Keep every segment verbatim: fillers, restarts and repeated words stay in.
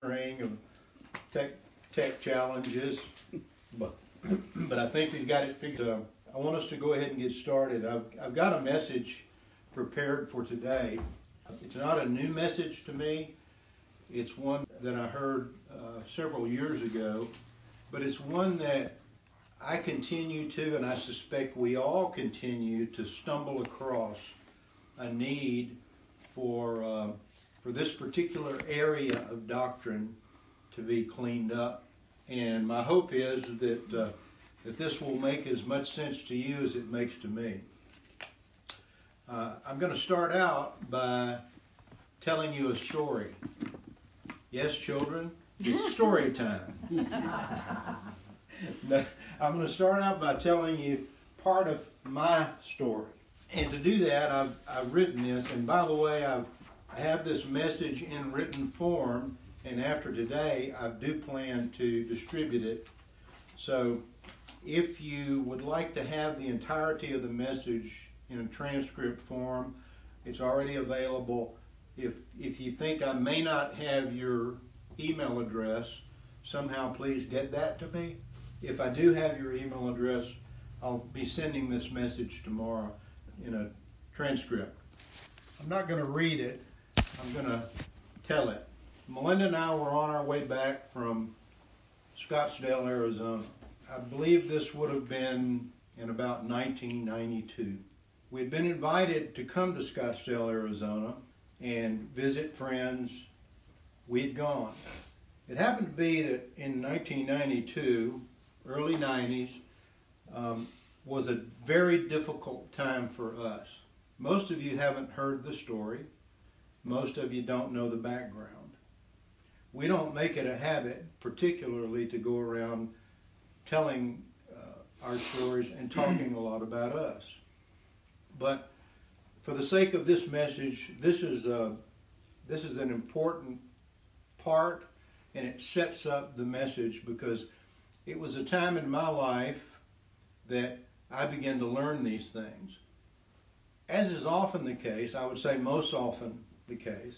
of tech tech challenges, but but I think we've got it figured out. I want us to go ahead and get started. I've I've got a message prepared for today. It's not a new message to me. It's one that I heard uh, several years ago, but it's one that I continue to, and I suspect we all continue to stumble across a need for uh, for this particular area of doctrine to be cleaned up. And my hope is that uh, that this will make as much sense to you as it makes to me. Uh, I'm going to start out by telling you a story. Yes, children, it's story time. I'm going to start out by telling you part of my story. And to do that, I've, I've written this. And by the way, I've, I have this message in written form. And after today, I do plan to distribute it. So if you would like to have the entirety of the message in a transcript form, it's already available. If, if you think I may not have your email address, somehow please get that to me. If I do have your email address, I'll be sending this message tomorrow in a transcript. I'm not going to read it. I'm going to tell it. Melinda and I were on our way back from Scottsdale, Arizona. I believe this would have been in about nineteen ninety-two. We had been invited to come to Scottsdale, Arizona and visit friends. We had gone. It happened to be that in nineteen ninety-two, early nineties, um, was a very difficult time for us. Most of you haven't heard the story. Most of you don't know the background. We don't make it a habit, particularly, to go around telling uh, our stories and talking a lot about us. But for the sake of this message, this is a, this is an important part, and it sets up the message because it was a time in my life that I began to learn these things. As is often the case, I would say most often the case,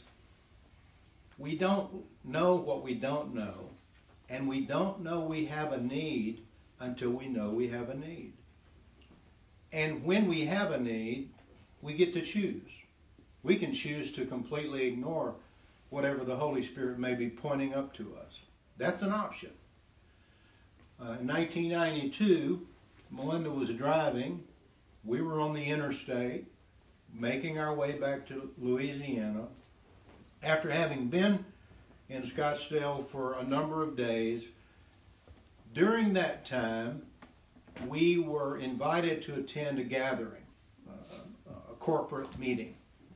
we don't know what we don't know, and we don't know we have a need until we know we have a need. And when we have a need, we get to choose. We can choose to completely ignore whatever the Holy Spirit may be pointing up to us. That's an option. Uh, in nineteen ninety-two, Melinda was driving. We were on the interstate, making our way back to Louisiana. After having been in Scottsdale for a number of days, during that time, we were invited to attend a gathering, uh, a corporate meeting.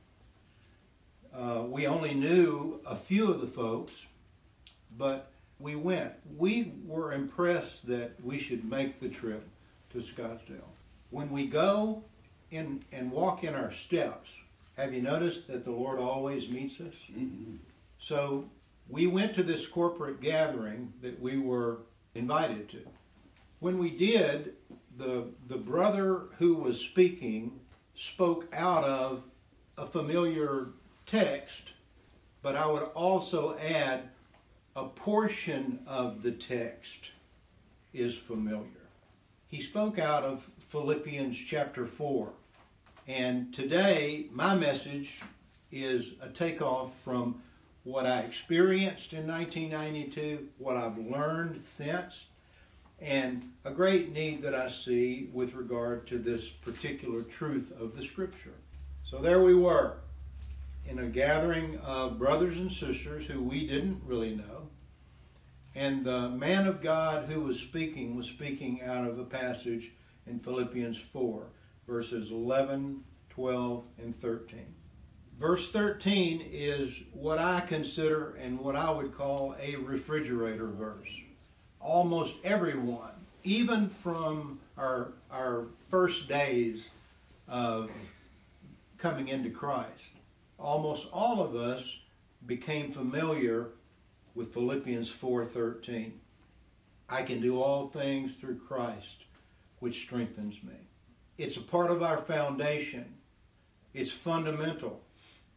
Uh, we only knew a few of the folks, but we went. We were impressed that we should make the trip to Scottsdale. When we go in and walk in our steps, have you noticed that the Lord always meets us? Mm-hmm. So we went to this corporate gathering that we were invited to. When we did, the, the brother who was speaking spoke out of a familiar text, but I would also add a portion of the text is familiar. He spoke out of Philippians chapter four. And today, my message is a takeoff from what I experienced in nineteen ninety-two, what I've learned since, and a great need that I see with regard to this particular truth of the Scripture. So there we were, in a gathering of brothers and sisters who we didn't really know, and the man of God who was speaking was speaking out of a passage in Philippians four. Verses eleven, twelve, and thirteen. Verse thirteen is what I consider and what I would call a refrigerator verse. Almost everyone, even from our, our first days of coming into Christ, almost all of us became familiar with Philippians four thirteen. I can do all things through Christ, which strengthens me. It's a part of our foundation. It's fundamental.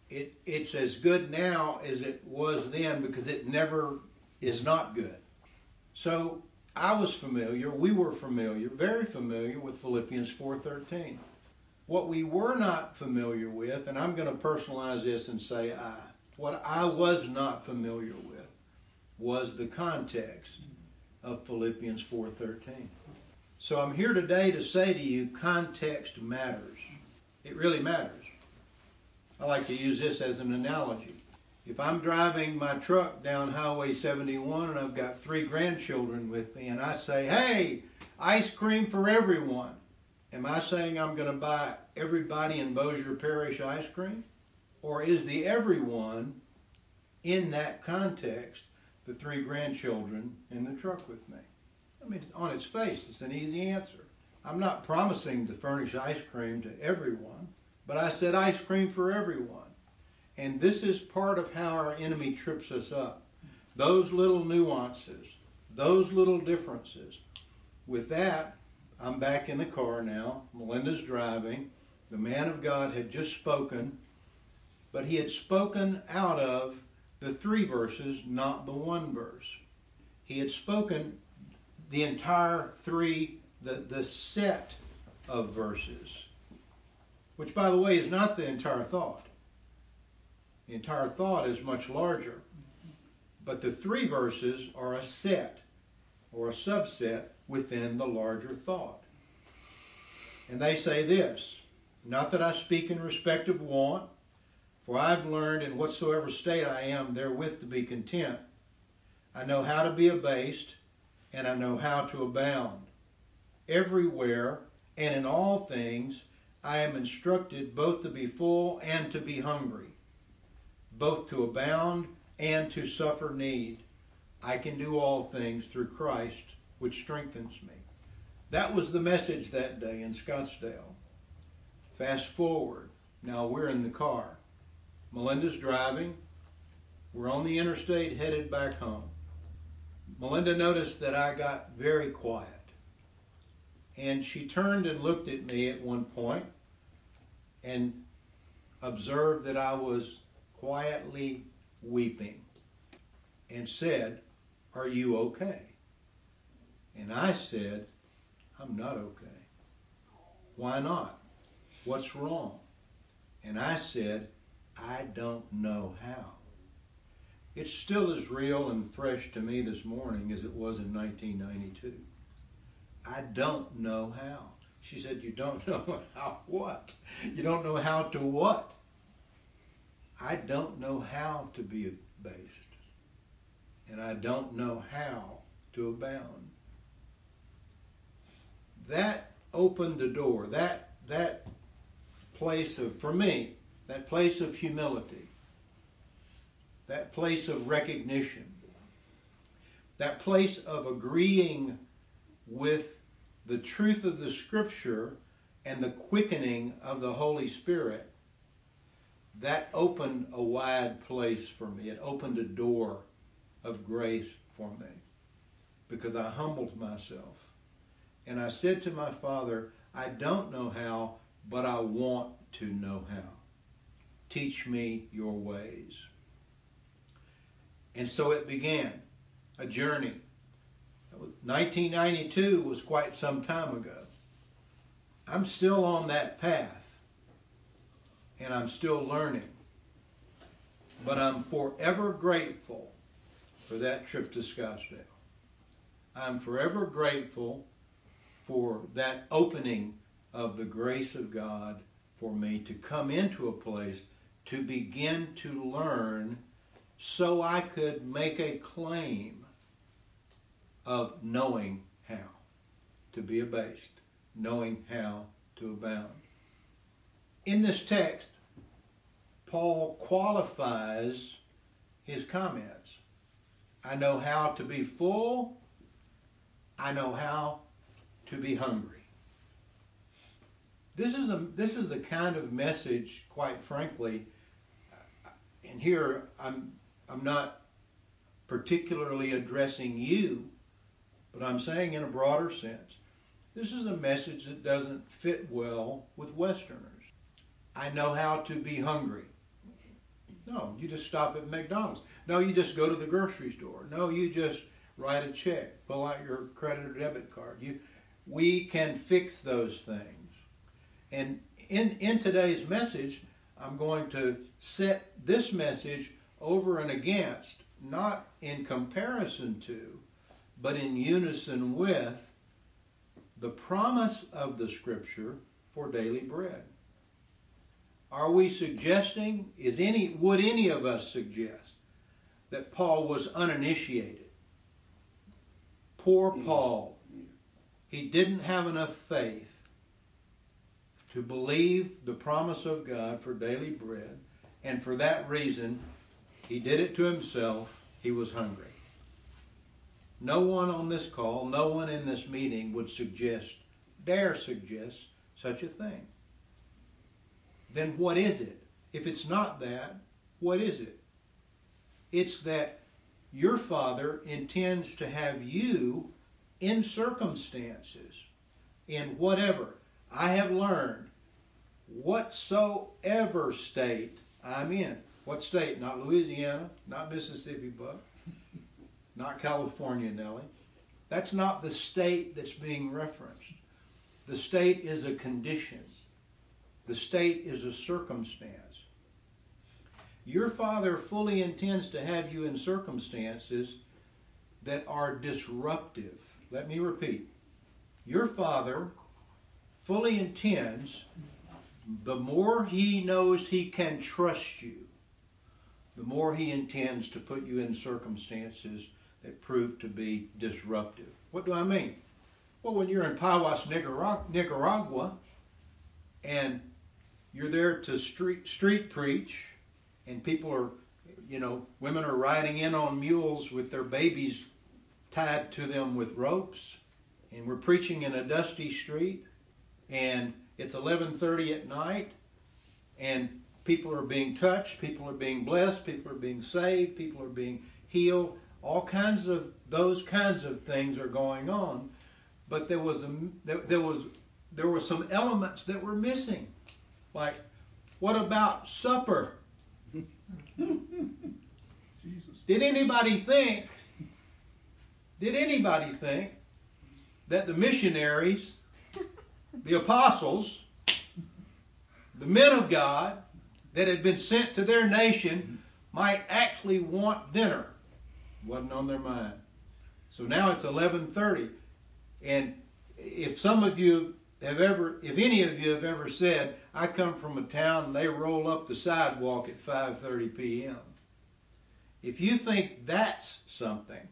it it's as good now as it was then, because it never is not good. So I was familiar, we were familiar, very familiar with Philippians four thirteen. What we were not familiar with, and I'm going to personalize this and say I, what I was not familiar with was the context of Philippians four thirteen. So I'm here today to say to you, context matters. It really matters. I like to use this as an analogy. If I'm driving my truck down Highway seventy-one and I've got three grandchildren with me and I say, hey, ice cream for everyone, am I saying I'm going to buy everybody in Bossier Parish ice cream? Or is the everyone in that context the three grandchildren in the truck with me? I mean, on its face, it's an easy answer. I'm not promising to furnish ice cream to everyone, but I said ice cream for everyone. And this is part of how our enemy trips us up. Those little nuances, those little differences. With that, I'm back in the car now. Melinda's driving. The man of God had just spoken, but he had spoken out of the three verses, not the one verse. He had spoken the entire three, the, the set of verses, which, by the way, is not the entire thought. The entire thought is much larger. But the three verses are a set or a subset within the larger thought. And they say this, not that I speak in respect of want, for I've learned in whatsoever state I am therewith to be content. I know how to be abased, and I know how to abound. Everywhere and in all things I am instructed both to be full and to be hungry, both to abound and to suffer need. I can do all things through Christ, which strengthens me. That was the message that day in Scottsdale. Fast forward. Now we're in the car. Melinda's driving. We're on the interstate headed back home. Melinda noticed that I got very quiet. And she turned and looked at me at one point and observed that I was quietly weeping and said, "Are you okay?" And I said, "I'm not okay." "Why not? What's wrong?" And I said, "I don't know how." It's still as real and fresh to me this morning as it was in nineteen ninety-two. I don't know how. She said, "You don't know how what? You don't know how to what?" I don't know how to be abased. And I don't know how to abound. That opened the door. That, that place of, for me, that place of humility, that place of recognition, that place of agreeing with the truth of the Scripture and the quickening of the Holy Spirit, that opened a wide place for me. It opened a door of grace for me because I humbled myself. And I said to my Father, I don't know how, but I want to know how. Teach me your ways. And so it began, a journey. nineteen ninety-two was quite some time ago. I'm still on that path. And I'm still learning. But I'm forever grateful for that trip to Scottsdale. I'm forever grateful for that opening of the grace of God for me to come into a place to begin to learn so I could make a claim of knowing how to be abased, knowing how to abound. In this text, Paul qualifies his comments. I know how to be full. I know how to be hungry. This is a this is a kind of message, quite frankly, and here I'm I'm not particularly addressing you, but I'm saying in a broader sense, this is a message that doesn't fit well with Westerners. I know how to be hungry. No, you just stop at McDonald's. No, you just go to the grocery store. No, you just write a check, pull out your credit or debit card. You, we can fix those things. And in, in today's message, I'm going to set this message over and against, not in comparison to, but in unison with the promise of the Scripture for daily bread. Are we suggesting, is any, would any of us suggest that Paul was uninitiated? Poor Paul. He didn't have enough faith to believe the promise of God for daily bread, and for that reason, he did it to himself. He was hungry. No one on this call, no one in this meeting would suggest, dare suggest such a thing. Then what is it? If it's not that, what is it? It's that your Father intends to have you in circumstances, in whatever. I have learned, whatsoever state I'm in. What state? Not Louisiana, not Mississippi, Buck, not California, Nellie. That's not the state that's being referenced. The state is a condition. The state is a circumstance. Your Father fully intends to have you in circumstances that are disruptive. Let me repeat. Your Father fully intends, the more He knows He can trust you, the more He intends to put you in circumstances that prove to be disruptive. What do I mean? Well, when you're in Paiwas, Nicaragua, and you're there to street street preach, and people are, you know, women are riding in on mules with their babies tied to them with ropes, and we're preaching in a dusty street, and it's eleven thirty at night, and people are being touched, people are being blessed, people are being saved, people are being healed. All kinds of those kinds of things are going on, but there was a there, there was there were some elements that were missing. Like, what about supper? Jesus. Did anybody think? Did anybody think that the missionaries, the apostles, the men of God that had been sent to their nation might actually want dinner? Wasn't on their mind. So now it's eleven thirty, and if some of you have ever, if any of you have ever said, I come from a town and they roll up the sidewalk at five thirty p.m. If you think that's something,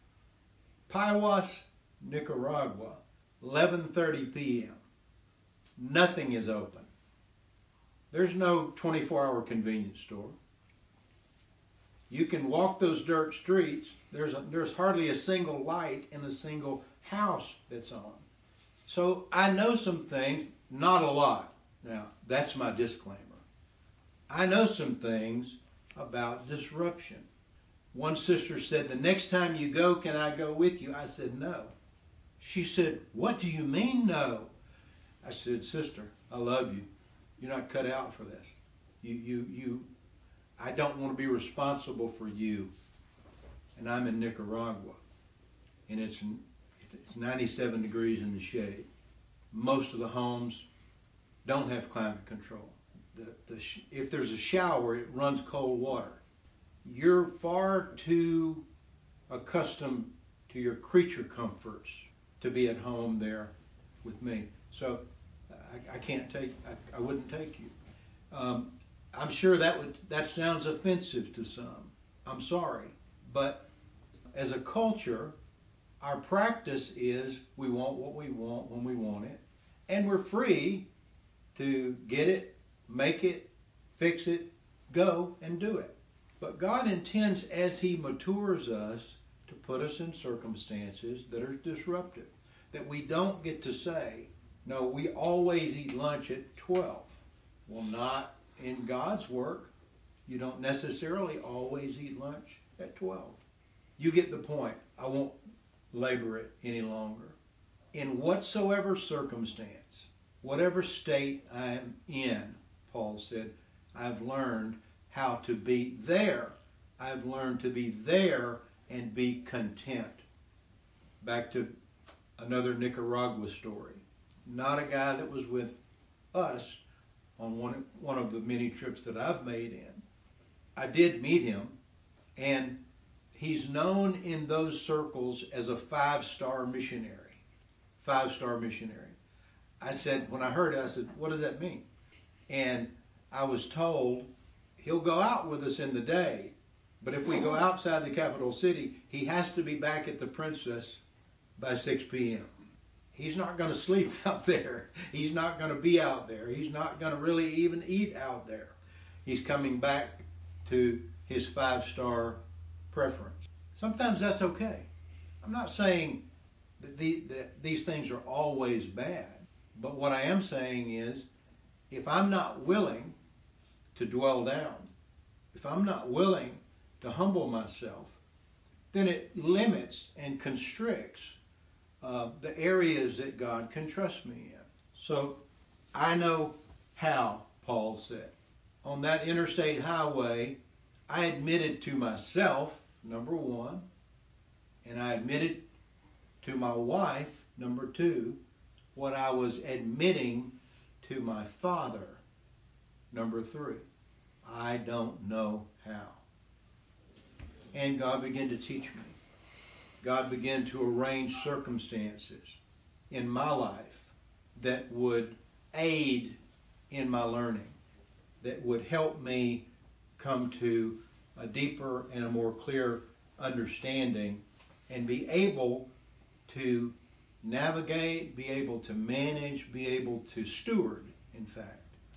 Paiwas, Nicaragua, eleven thirty p.m. Nothing is open. There's no twenty-four hour convenience store. You can walk those dirt streets. There's a, there's hardly a single light in a single house that's on. So I know some things, not a lot. Now, that's my disclaimer. I know some things about disruption. One sister said, the next time you go, can I go with you? I said, no. She said, what do you mean, no? I said, sister, I love you. You're not cut out for this. You, you, you, I don't want to be responsible for you. And I'm in Nicaragua. And it's, it's ninety-seven degrees in the shade. Most of the homes don't have climate control. The, the, if there's a shower, it runs cold water. You're far too accustomed to your creature comforts to be at home there with me. So I, I can't take, I, I wouldn't take you. Um, I'm sure that would that sounds offensive to some. I'm sorry. But as a culture, our practice is we want what we want when we want it. And we're free to get it, make it, fix it, go and do it. But God intends, as He matures us, to put us in circumstances that are disruptive. That we don't get to say, no, we always eat lunch at twelve. Well, not in God's work. You don't necessarily always eat lunch at twelve. You get the point. I won't labor it any longer. In whatsoever circumstance, whatever state I am in, Paul said, I've learned how to be there. I've learned to be there and be content. Back to another Nicaragua story. Not a guy that was with us on one, one of the many trips that I've made in. I did meet him, and he's known in those circles as a five-star missionary. Five-star missionary. I said, when I heard it, I said, what does that mean? And I was told he'll go out with us in the day, but if we go outside the capital city, he has to be back at the Princess by six p.m. He's not going to sleep out there. He's not going to be out there. He's not going to really even eat out there. He's coming back to his five-star preference. Sometimes that's okay. I'm not saying that, the, that these things are always bad, but what I am saying is, if I'm not willing to dwell down, if I'm not willing to humble myself, then it limits and constricts uh, the areas that God can trust me in. So I know how, Paul said. On that interstate highway, I admitted to myself, number one, and I admitted to my wife, number two, what I was admitting to my Father, number three. I don't know how. And God began to teach me. God began to arrange circumstances in my life that would aid in my learning, that would help me come to a deeper and a more clear understanding and be able to navigate, be able to manage, be able to steward, in fact,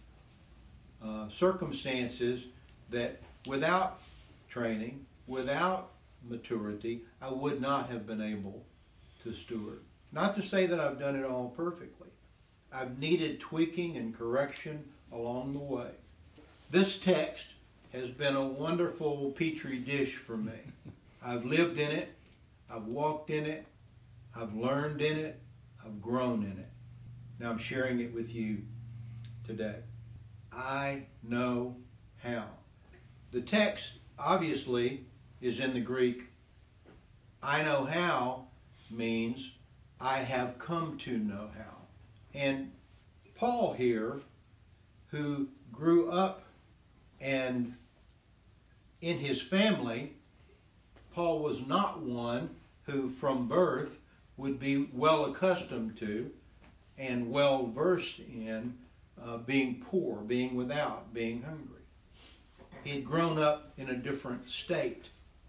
uh, circumstances that without training, without maturity, I would not have been able to steward. Not to say that I've done it all perfectly. I've needed tweaking and correction along the way. This text has been a wonderful petri dish for me. I've lived in it, I've walked in it, I've learned in it, I've grown in it. Now I'm sharing it with you today. I know how. The text, obviously, is in the Greek. I know how means I have come to know how. And Paul here, who grew up and in his family, Paul was not one who from birth would be well accustomed to and well versed in uh, being poor, being without, being hungry. He had grown up in a different state.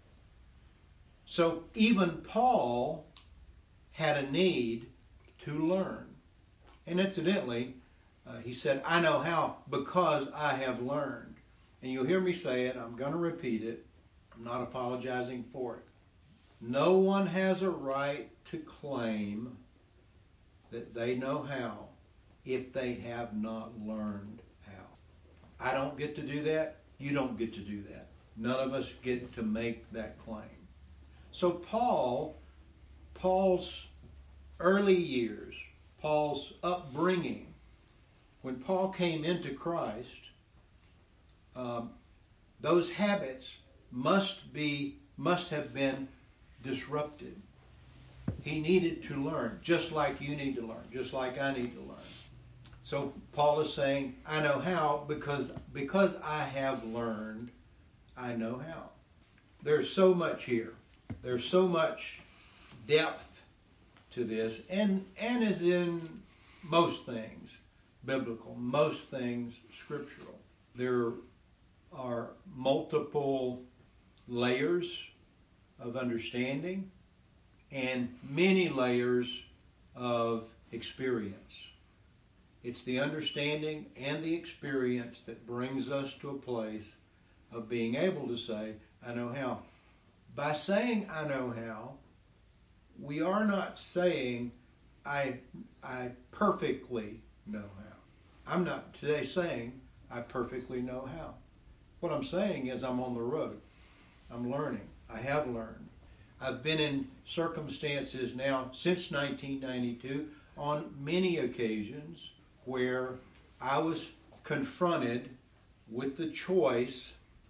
So even Paul had a need to learn. And incidentally, uh, he said, I know how because I have learned. And you'll hear me say it, I'm going to repeat it. I'm not apologizing for it. No one has a right to claim that they know how if they have not learned how. I don't get to do that. You don't get to do that. None of us get to make that claim. So Paul, Paul's early years, Paul's upbringing, when Paul came into Christ, um, those habits must be, must have been disrupted. He needed to learn, just like you need to learn, just like I need to learn. So Paul is saying, I know how because, because I have learned, I know how. There's so much here. There's so much depth to this, and, and as in most things biblical, most things scriptural. There are multiple layers of understanding and many layers of experience. It's the understanding and the experience that brings us to a place of being able to say, I know how. By saying I know how, we are not saying I, I perfectly know how. I'm not today saying I perfectly know how. What I'm saying is I'm on the road. I'm learning. I have learned. I've been in circumstances now since nineteen ninety-two on many occasions where I was confronted with the choice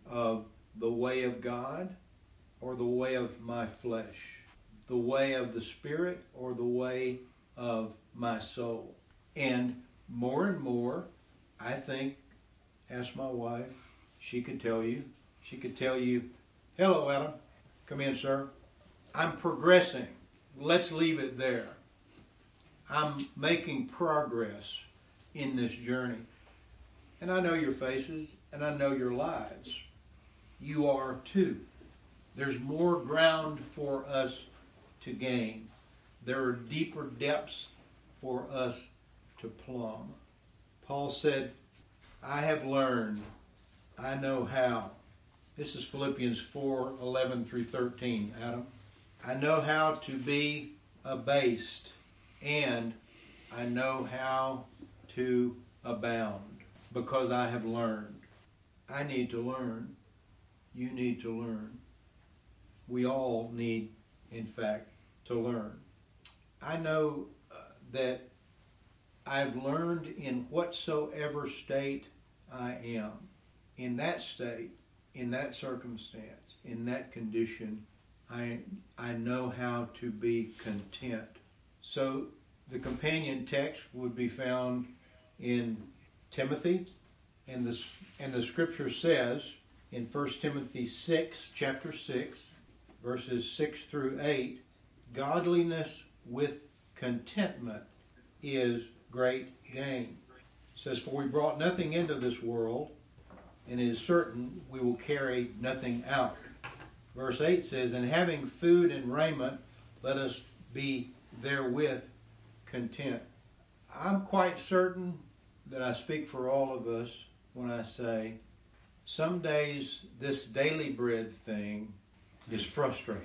of the way of God or the way of my flesh, the way of the Spirit or the way of my soul. And more and more, I think, ask my wife, she could tell you, she could tell you, hello, Adam, come in, sir. I'm progressing. Let's leave it there. I'm making progress in this journey. And I know your faces, and I know your lives. You are too. There's more ground for us to gain. There are deeper depths for us to plumb. Paul said, I have learned, I know how. This is Philippians four, eleven through thirteen, Adam. I know how to be abased, and I know how to abound, because I have learned. I need to learn. You need to learn. We all need, in fact, to learn. I know uh, that I've learned in whatsoever state I am. In that state, in that circumstance, in that condition, I, I know how to be content. So the companion text would be found in Timothy, and the, and the scripture says in First Timothy six, chapter six, verses six through eight, godliness with contentment is great gain. It says, for we brought nothing into this world, and it is certain we will carry nothing out. Verse eight says, and having food and raiment, let us be therewith content. I'm quite certain that I speak for all of us when I say, some days this daily bread thing is frustrating.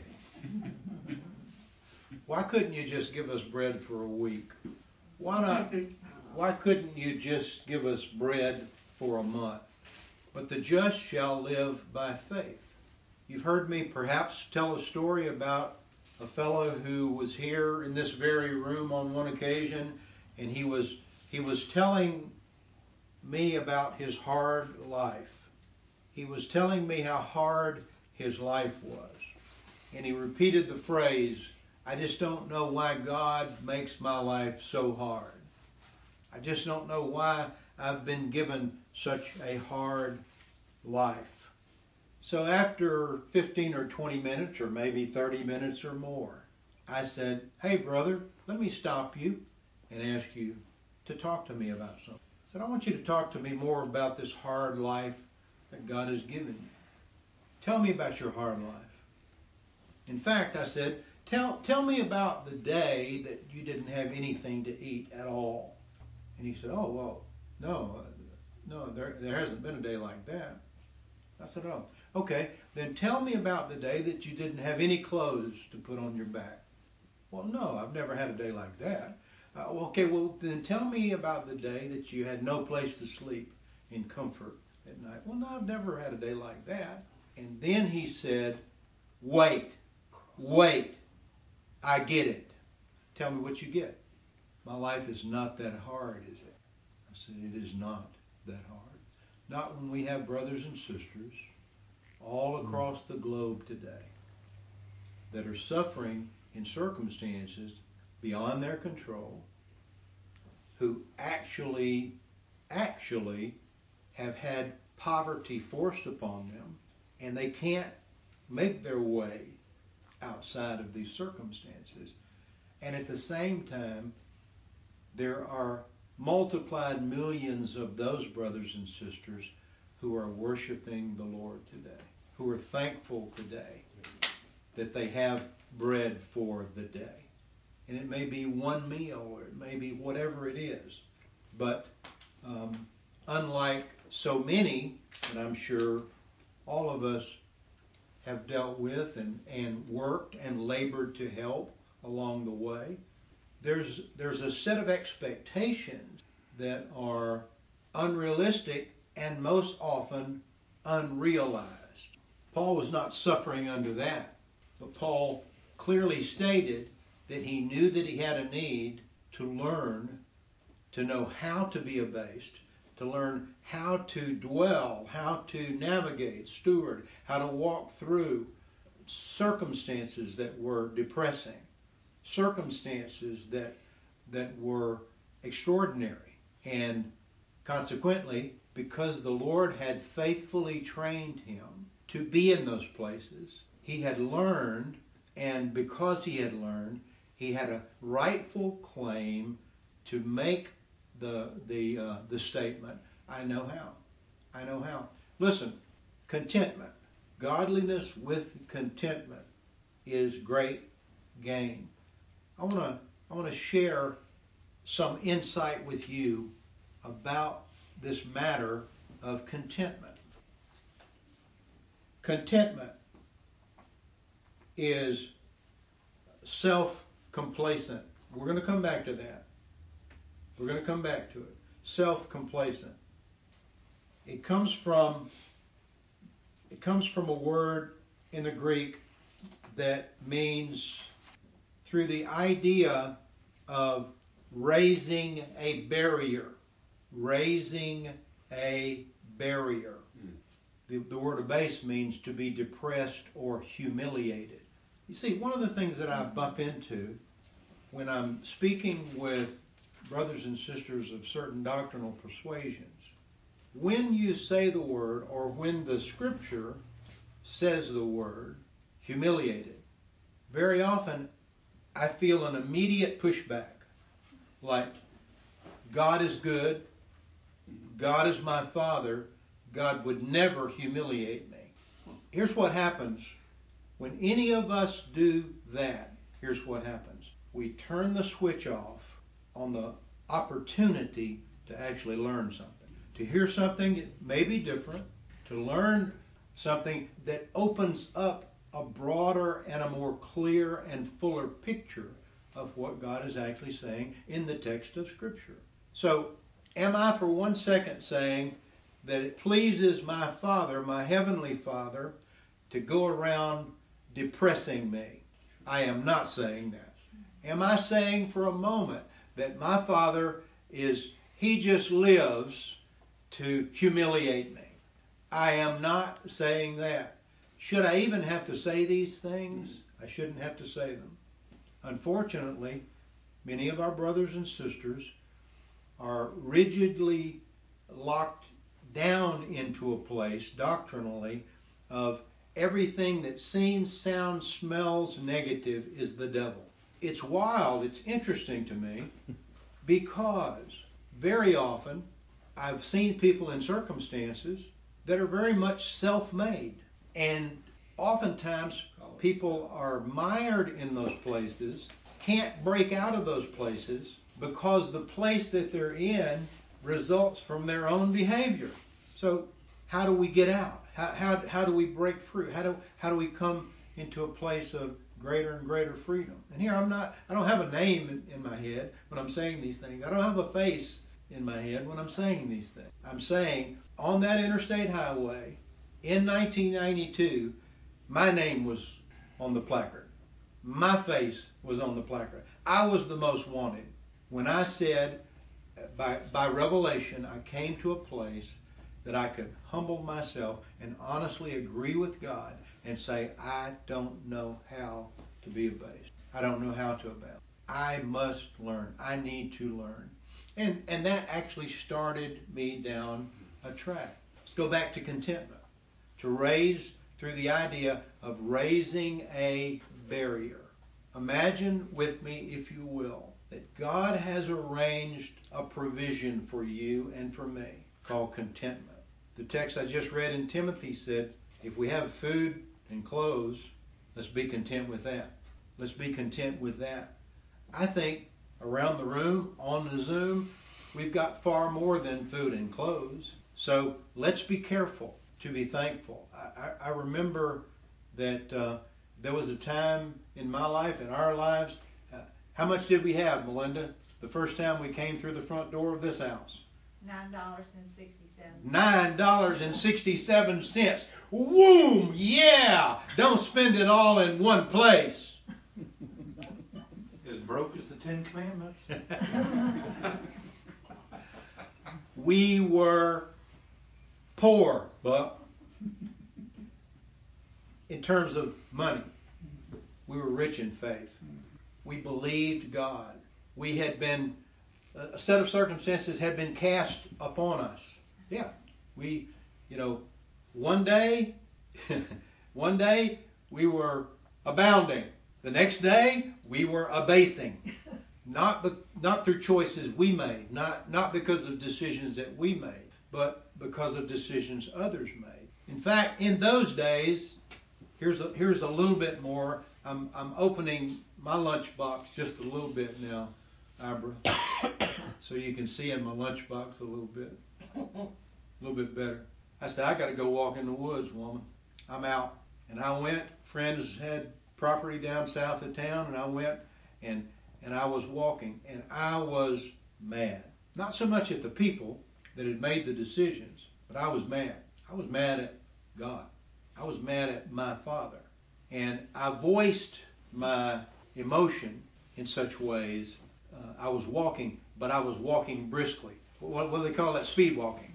Why couldn't you just give us bread for a week? Why not? Why couldn't you just give us bread for a month? But the just shall live by faith. You've heard me perhaps tell a story about a fellow who was here in this very room on one occasion, and he was he was telling me about his hard life. He was telling me how hard his life was. And he repeated the phrase, I just don't know why God makes my life so hard. I just don't know why I've been given such a hard life. So after fifteen or twenty minutes, or maybe thirty minutes or more, I said, hey brother, let me stop you and ask you to talk to me about something. I said, I want you to talk to me more about this hard life that God has given you. Tell me about your hard life. In fact, I said, tell, tell me about the day that you didn't have anything to eat at all. And he said, oh, well, no, uh, no, there, there hasn't been a day like that. I said, oh, okay, then tell me about the day that you didn't have any clothes to put on your back. Well, no, I've never had a day like that. Uh, well, okay, well, then tell me about the day that you had no place to sleep in comfort at night. Well, no, I've never had a day like that. And then he said, wait, wait, I get it. Tell me what you get. My life is not that hard, is it? I said, it is not that hard. Not when we have brothers and sisters all across the globe today that are suffering in circumstances beyond their control, who actually, actually have had poverty forced upon them, and they can't make their way outside of these circumstances. And at the same time, there are multiplied millions of those brothers and sisters who are worshiping the Lord today, who are thankful today that they have bread for the day. And it may be one meal, or it may be whatever it is. But um, unlike so many, and I'm sure all of us have dealt with and, and worked and labored to help along the way, there's there's a set of expectations that are unrealistic and most often unrealized. Paul was not suffering under that, but Paul clearly stated that he knew that he had a need to learn, to know how to be abased, to learn how to dwell, how to navigate, steward, how to walk through circumstances that were depressing, circumstances that that were extraordinary. And consequently, because the Lord had faithfully trained him to be in those places, he had learned, and because he had learned, he had a rightful claim to make the the uh, the statement, I know how. I know how. Listen, contentment, godliness with contentment is great gain. I want to I want to share some insight with you about this matter of contentment. Contentment is self-complacent. We're going to come back to that. We're going to come back to it. Self-complacent. It comes from it comes from a word in the Greek that means, through the idea of raising a barrier. Raising a barrier. Mm. The, the word abase means to be depressed or humiliated. You see, one of the things that I bump into when I'm speaking with brothers and sisters of certain doctrinal persuasions, when you say the word, or when the Scripture says the word, humiliated, very often I feel an immediate pushback. Like, God is good, God is my Father, God would never humiliate me. Here's what happens when any of us do that. Here's what happens. We turn the switch off on the opportunity to actually learn something. To hear something that may be different, to learn something that opens up a broader and a more clear and fuller picture of what God is actually saying in the text of Scripture. So, am I for one second saying that it pleases my Father, my Heavenly Father, to go around depressing me? I am not saying that. Am I saying for a moment that my Father is, He just lives to humiliate me? I am not saying that. Should I even have to say these things? I shouldn't have to say them. Unfortunately, many of our brothers and sisters are rigidly locked down into a place doctrinally of everything that seems, sounds, smells negative is the devil. It's wild, it's interesting to me, because very often I've seen people in circumstances that are very much self-made. And oftentimes people are mired in those places, can't break out of those places because the place that they're in results from their own behavior. So how do we get out? How, how, how do we break free? How do, how do we come into a place of greater and greater freedom? And here I'm not, I don't have a name in, in my head when I'm saying these things. I don't have a face in my head when I'm saying these things. I'm saying on that interstate highway in nineteen ninety-two, my name was on the placard. My face was on the placard. I was the most wanted. When I said, by, by revelation, I came to a place that I could humble myself and honestly agree with God and say, I don't know how to be abased. I don't know how to abound. I must learn. I need to learn. And, and that actually started me down a track. Let's go back to contentment. To raise through the idea of raising a barrier. Imagine with me, if you will, that God has arranged a provision for you and for me called contentment. The text I just read in Timothy said, if we have food and clothes, let's be content with that. Let's be content with that. I think around the room, on the Zoom, we've got far more than food and clothes. So let's be careful to be thankful. I, I, I remember that uh, there was a time in my life, in our lives, uh, how much did we have, Melinda, the first time we came through the front door of this house? Nine dollars and sixty-seven cents. Nine dollars and sixty-seven cents. Whoom! Yeah! Don't spend it all in one place. As broke as the Ten Commandments. We were poor, Buck. In terms of money, we were rich in faith. We believed God. We had been, a set of circumstances had been cast upon us. Yeah. We, you know, one day, one day we were abounding. The next day we were abasing. Not, be, not through choices we made, not, not because of decisions that we made, but because of decisions others made. In fact, in those days, here's a, here's a little bit more. I'm, I'm opening my lunchbox just a little bit now, Ibra, so you can see in my lunchbox a little bit, a little bit better. I said, I got to go walk in the woods, woman. I'm out. And I went. Friends had property down south of town, and I went, and and I was walking, and I was mad. Not so much at the people that had made the decisions, but I was mad. I was mad at God. I was mad at my Father. And I voiced my emotion in such ways. Uh, I was walking, but I was walking briskly. What, what do they call that? Speed walking.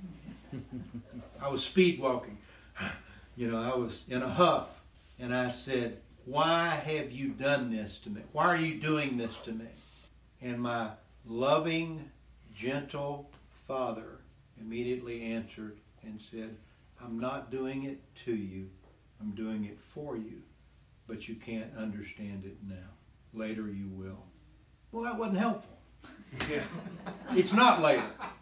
I was speed walking. You know, I was in a huff. And I said, why have you done this to me? Why are you doing this to me? And my loving, gentle Father immediately answered and said, I'm not doing it to you. I'm doing it for you. But you can't understand it now. Later you will. Well, that wasn't helpful. Yeah. It's not later.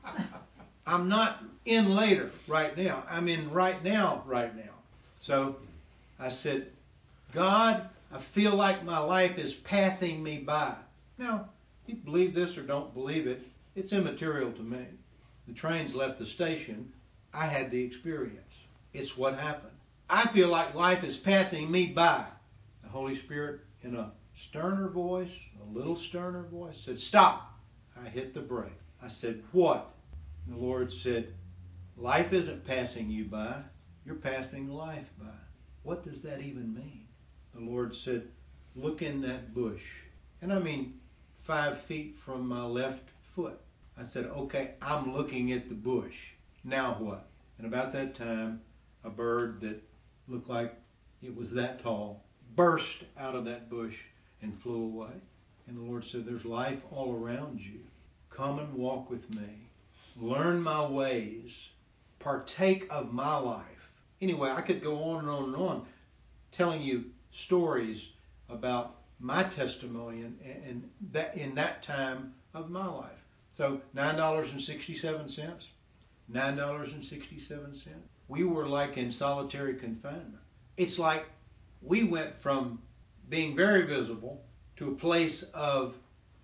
I'm not in later right now. I'm in right now right now. So I said, God, I feel like my life is passing me by. Now, you believe this or don't believe it, it's immaterial to me. The trains left the station. I had the experience. It's what happened. I feel like life is passing me by. The Holy Spirit, in a sterner voice, a little sterner voice, said, stop. I hit the brake. I said, what? And the Lord said, life isn't passing you by. You're passing life by. What does that even mean? The Lord said, look in that bush. And I mean, five feet from my left foot. I said, okay, I'm looking at the bush. Now what? And about that time, a bird that looked like it was that tall burst out of that bush and flew away. And the Lord said, there's life all around you. Come and walk with me. Learn my ways. Partake of my life. Anyway, I could go on and on and on telling you stories about my testimony and, and that in that time of my life. So nine dollars and sixty-seven cents. nine dollars and sixty-seven cents. We were like in solitary confinement. It's like we went from being very visible to a place of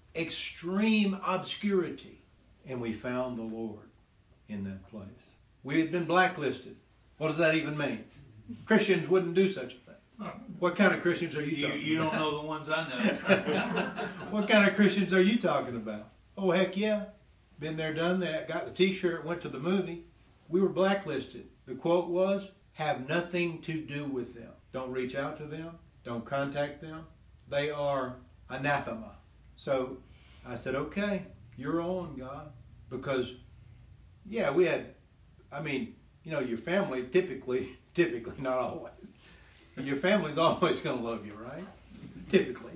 extreme obscurity. And we found the Lord in that place. We had been blacklisted. What does that even mean? Christians wouldn't do such a thing. What kind of Christians are you, you talking you about? You don't know the ones I know. What kind of Christians are you talking about? Oh, heck yeah. Been there, done that. Got the t-shirt, went to the movie. We were blacklisted. The quote was, have nothing to do with them. Don't reach out to them. Don't contact them. They are anathema. So I said, okay, you're on, God. Because, yeah, we had, I mean, you know, your family typically, typically, not always, your family's always going to love you, right? Typically.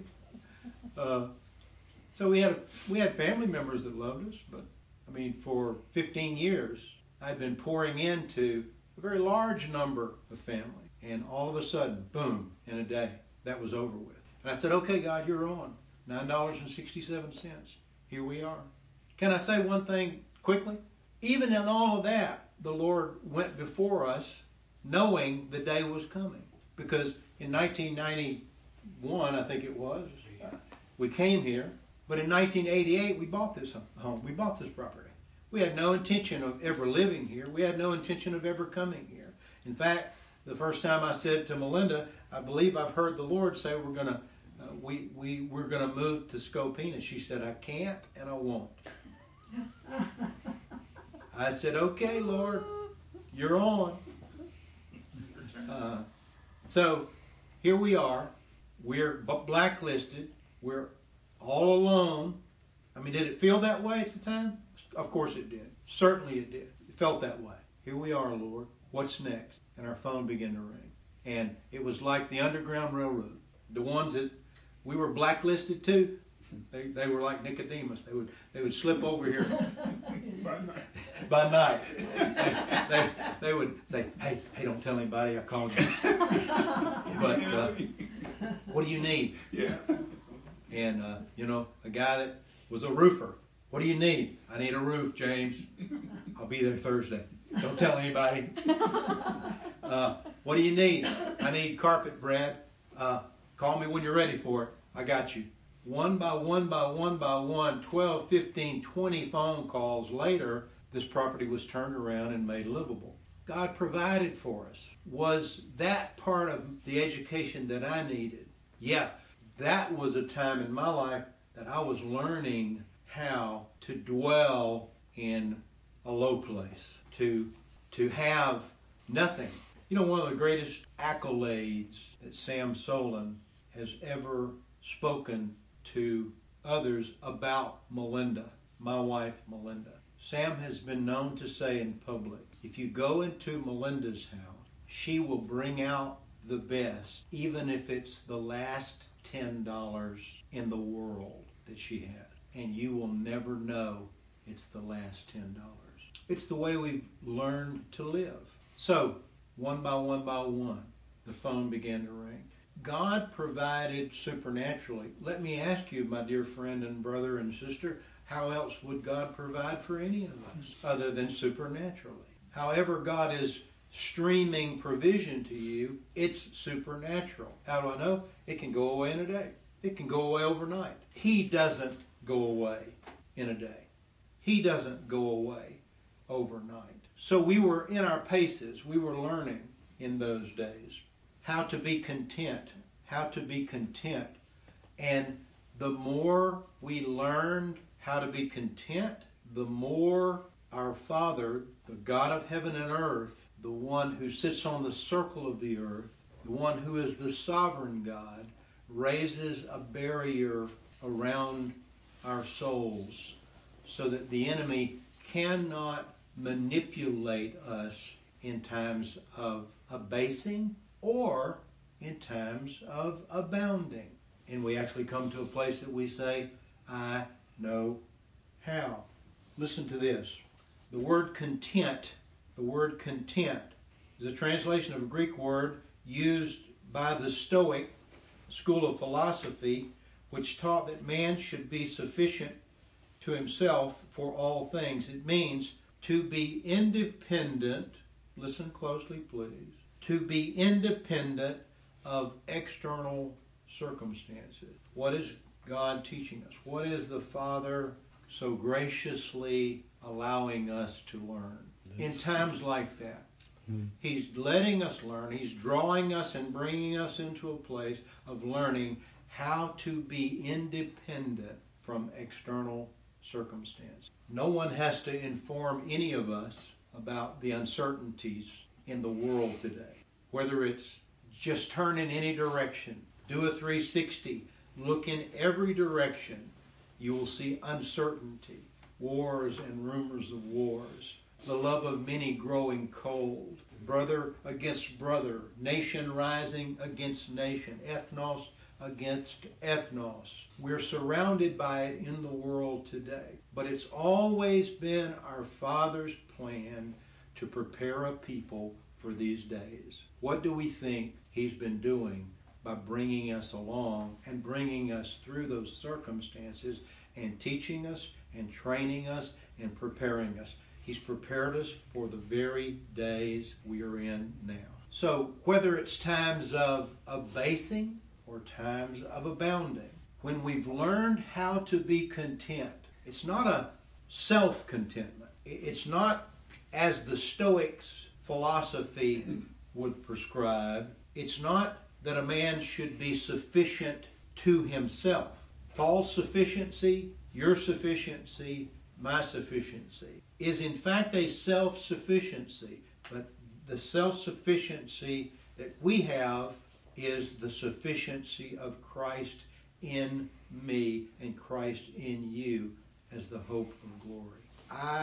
Uh, so we had a, we had family members that loved us, but, I mean, for fifteen years, I'd been pouring into a very large number of family. And all of a sudden, boom, in a day, that was over with. And I said, okay, God, you're on. nine dollars and sixty-seven cents. Here we are. Can I say one thing quickly? Even in all of that, the Lord went before us knowing the day was coming. Because in nineteen ninety-one, I think it was, uh, we came here. But in nineteen eighty-eight, we bought this home. We bought this property. We had no intention of ever living here. We had no intention of ever coming here. In fact, the first time I said to Melinda, I believe I've heard the Lord say we're going to uh, we we we're going to move to Scopina. She said, I can't and I won't. I said, okay, Lord, you're on. Uh, so here we are. We're blacklisted. We're all alone. I mean, did it feel that way at the time? Of course it did. Certainly it did. It felt that way. Here we are, Lord. What's next? And our phone began to ring. And it was like the Underground Railroad. The ones that we were blacklisted to, they, they were like Nicodemus. They would they would slip over here By night. by night. They, they, they would say, hey, hey, don't tell anybody I called you. But uh, what do you need? Yeah. And, uh, you know, a guy that was a roofer. What do you need? I need a roof, James. I'll be there Thursday. Don't tell anybody. Uh, what do you need? I need carpet, Brad. Uh, call me when you're ready for it. I got you. One by one by one by one, twelve, fifteen, twenty phone calls later, this property was turned around and made livable. God provided for us. Was that part of the education that I needed? Yeah, that was a time in my life that I was learning how to dwell in a low place, to, to have nothing. You know, one of the greatest accolades that Sam Solon has ever spoken to others about Melinda, my wife Melinda. Sam has been known to say in public, if you go into Melinda's house, she will bring out the best, even if it's the last ten dollars in the world that she had. And you will never know it's the last ten dollars. It's the way we've learned to live. So, one by one by one, the phone began to ring. God provided supernaturally. Let me ask you, my dear friend and brother and sister, how else would God provide for any of us other than supernaturally? However God is streaming provision to you, it's supernatural. How do I know? It can go away in a day. It can go away overnight. He doesn't go away in a day. He doesn't go away overnight. So we were in our paces. We were learning in those days how to be content, how to be content. And the more we learned how to be content, the more our Father, the God of heaven and earth, the one who sits on the circle of the earth, the one who is the sovereign God, raises a barrier around our souls so that the enemy cannot manipulate us in times of abasing or in times of abounding. And we actually come to a place that we say, I know how. Listen to this. The word content, the word content is a translation of a Greek word used by the Stoic school of philosophy, which taught that man should be sufficient to himself for all things. It means to be independent, listen closely please, to be independent of external circumstances. What is God teaching us? What is the Father so graciously allowing us to learn? In times like that, He's letting us learn. He's drawing us and bringing us into a place of learning how to be independent from external circumstance. No one has to inform any of us about the uncertainties in the world today. Whether it's just turn in any direction, do a three sixty, look in every direction, you will see uncertainty, wars and rumors of wars, the love of many growing cold, brother against brother, nation rising against nation, ethnos against ethnos. We're surrounded by it in the world today. But it's always been our Father's plan to prepare a people for these days. What do we think He's been doing by bringing us along and bringing us through those circumstances and teaching us and training us and preparing us? He's prepared us for the very days we are in now. So whether it's times of abasing or times of abounding, when we've learned how to be content, it's not a self-contentment. It's not as the Stoics' philosophy would prescribe. It's not that a man should be sufficient to himself. Paul's sufficiency, your sufficiency, my sufficiency, is in fact a self-sufficiency. But the self-sufficiency that we have is the sufficiency of Christ in me and Christ in you as the hope of glory. I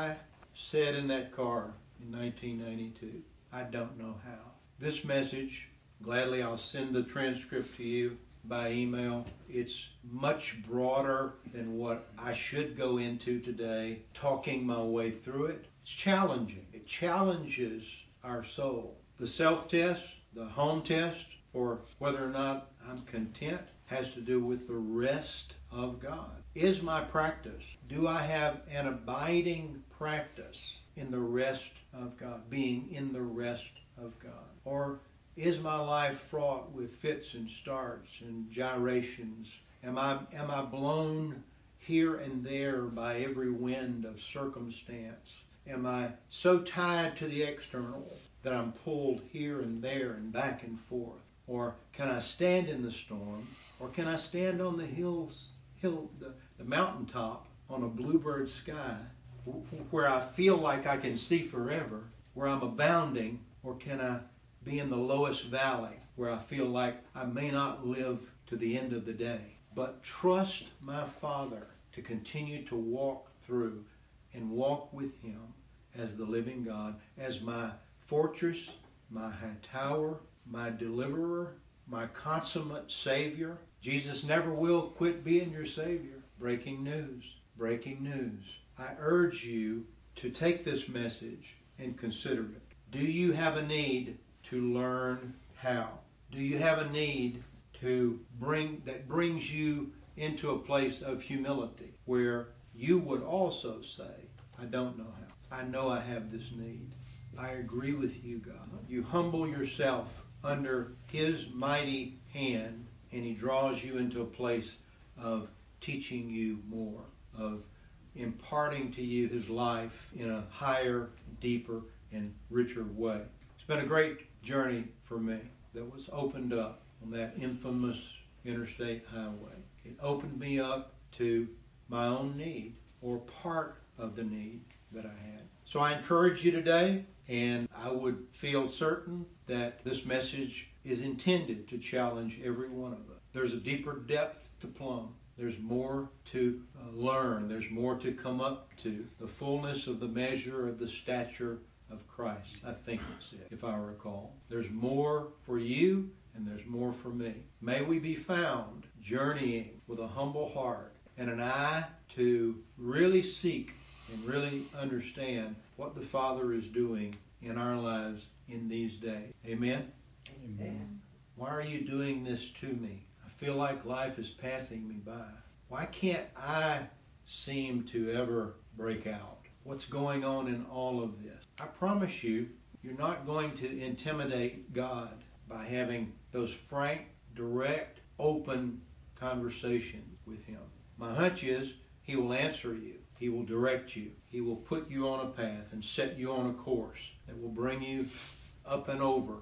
said in that car in nineteen ninety-two. I don't know how. This message, gladly I'll send the transcript to you by email. It's much broader than what I should go into today, talking my way through it. It's challenging. It challenges our soul. The self-test, the home test for whether or not I'm content has to do with the rest of God. Is my practice, do I have an abiding practice in the rest of God, being in the rest of God? Or is my life fraught with fits and starts and gyrations? Am I, am I blown here and there by every wind of circumstance? Am I so tied to the external that I'm pulled here and there and back and forth? Or can I stand in the storm? Or can I stand on the hills, hill, the, the mountaintop on a bluebird sky where I feel like I can see forever, where I'm abounding? Or can I be in the lowest valley where I feel like I may not live to the end of the day, but trust my Father to continue to walk through and walk with Him as the living God, as my fortress, my high tower, my deliverer, my consummate Savior. Jesus never will quit being your Savior. Breaking news, breaking news. I urge you to take this message and consider it. Do you have a need to learn how? Do you have a need to bring that brings you into a place of humility where you would also say, I don't know how. I know I have this need. I agree with you, God. You humble yourself under His mighty hand, and He draws you into a place of teaching you more, of imparting to you His life in a higher, deeper, and richer way. It's been a great journey for me that was opened up on that infamous interstate highway. It opened me up to my own need, or part of the need that I had. So I encourage you today, and I would feel certain that this message is intended to challenge every one of us. There's a deeper depth to plumb. There's more to uh, learn. There's more to come up to. The fullness of the measure of the stature of Christ, I think it said, if I recall. There's more for you, and there's more for me. May we be found journeying with a humble heart and an eye to really seek and really understand what the Father is doing in our lives in these days. Amen? Amen. Why are you doing this to me? I feel like life is passing me by. Why can't I seem to ever break out? What's going on in all of this? I promise you, you're not going to intimidate God by having those frank, direct, open conversations with Him. My hunch is He will answer you. He will direct you. He will put you on a path and set you on a course that will bring you up and over,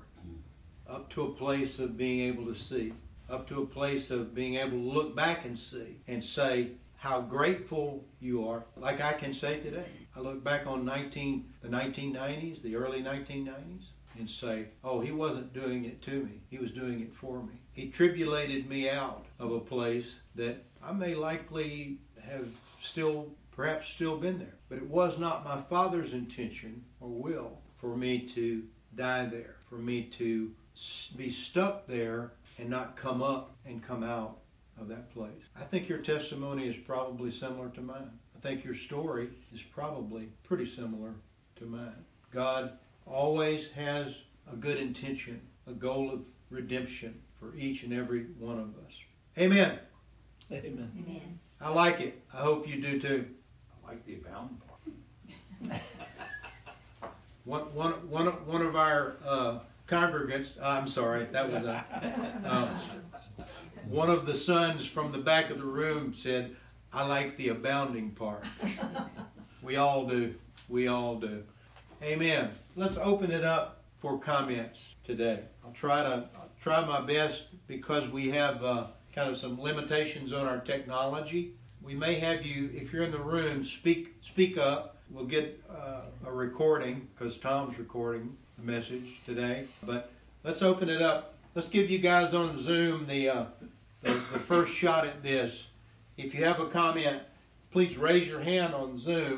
up to a place of being able to see, up to a place of being able to look back and see and say how grateful you are, like I can say today. I look back on nineteen, the nineteen nineties, the early nineteen nineties, and say, oh, He wasn't doing it to me. He was doing it for me. He tribulated me out of a place that I may likely have still, perhaps still been there. But it was not my Father's intention or will for me to die there, for me to be stuck there and not come up and come out of that place. I think your testimony is probably similar to mine. I think your story is probably pretty similar to mine. God always has a good intention, a goal of redemption for each and every one of us. Amen. Amen. Amen. I like it. I hope you do too. I like the abound part. One, one, one, of- one of our uh, congregants, uh, I'm sorry, that was a, um, one of the sons from the back of the room said, I like the abounding part. We all do. We all do. Amen. Let's open it up for comments today. I'll try to I'll try my best because we have uh, kind of some limitations on our technology. We may have you, if you're in the room, speak speak up. We'll get uh, a recording because Tom's recording the message today. But let's open it up. Let's give you guys on Zoom the, uh, the, the first shot at this. If you have a comment, please raise your hand on Zoom.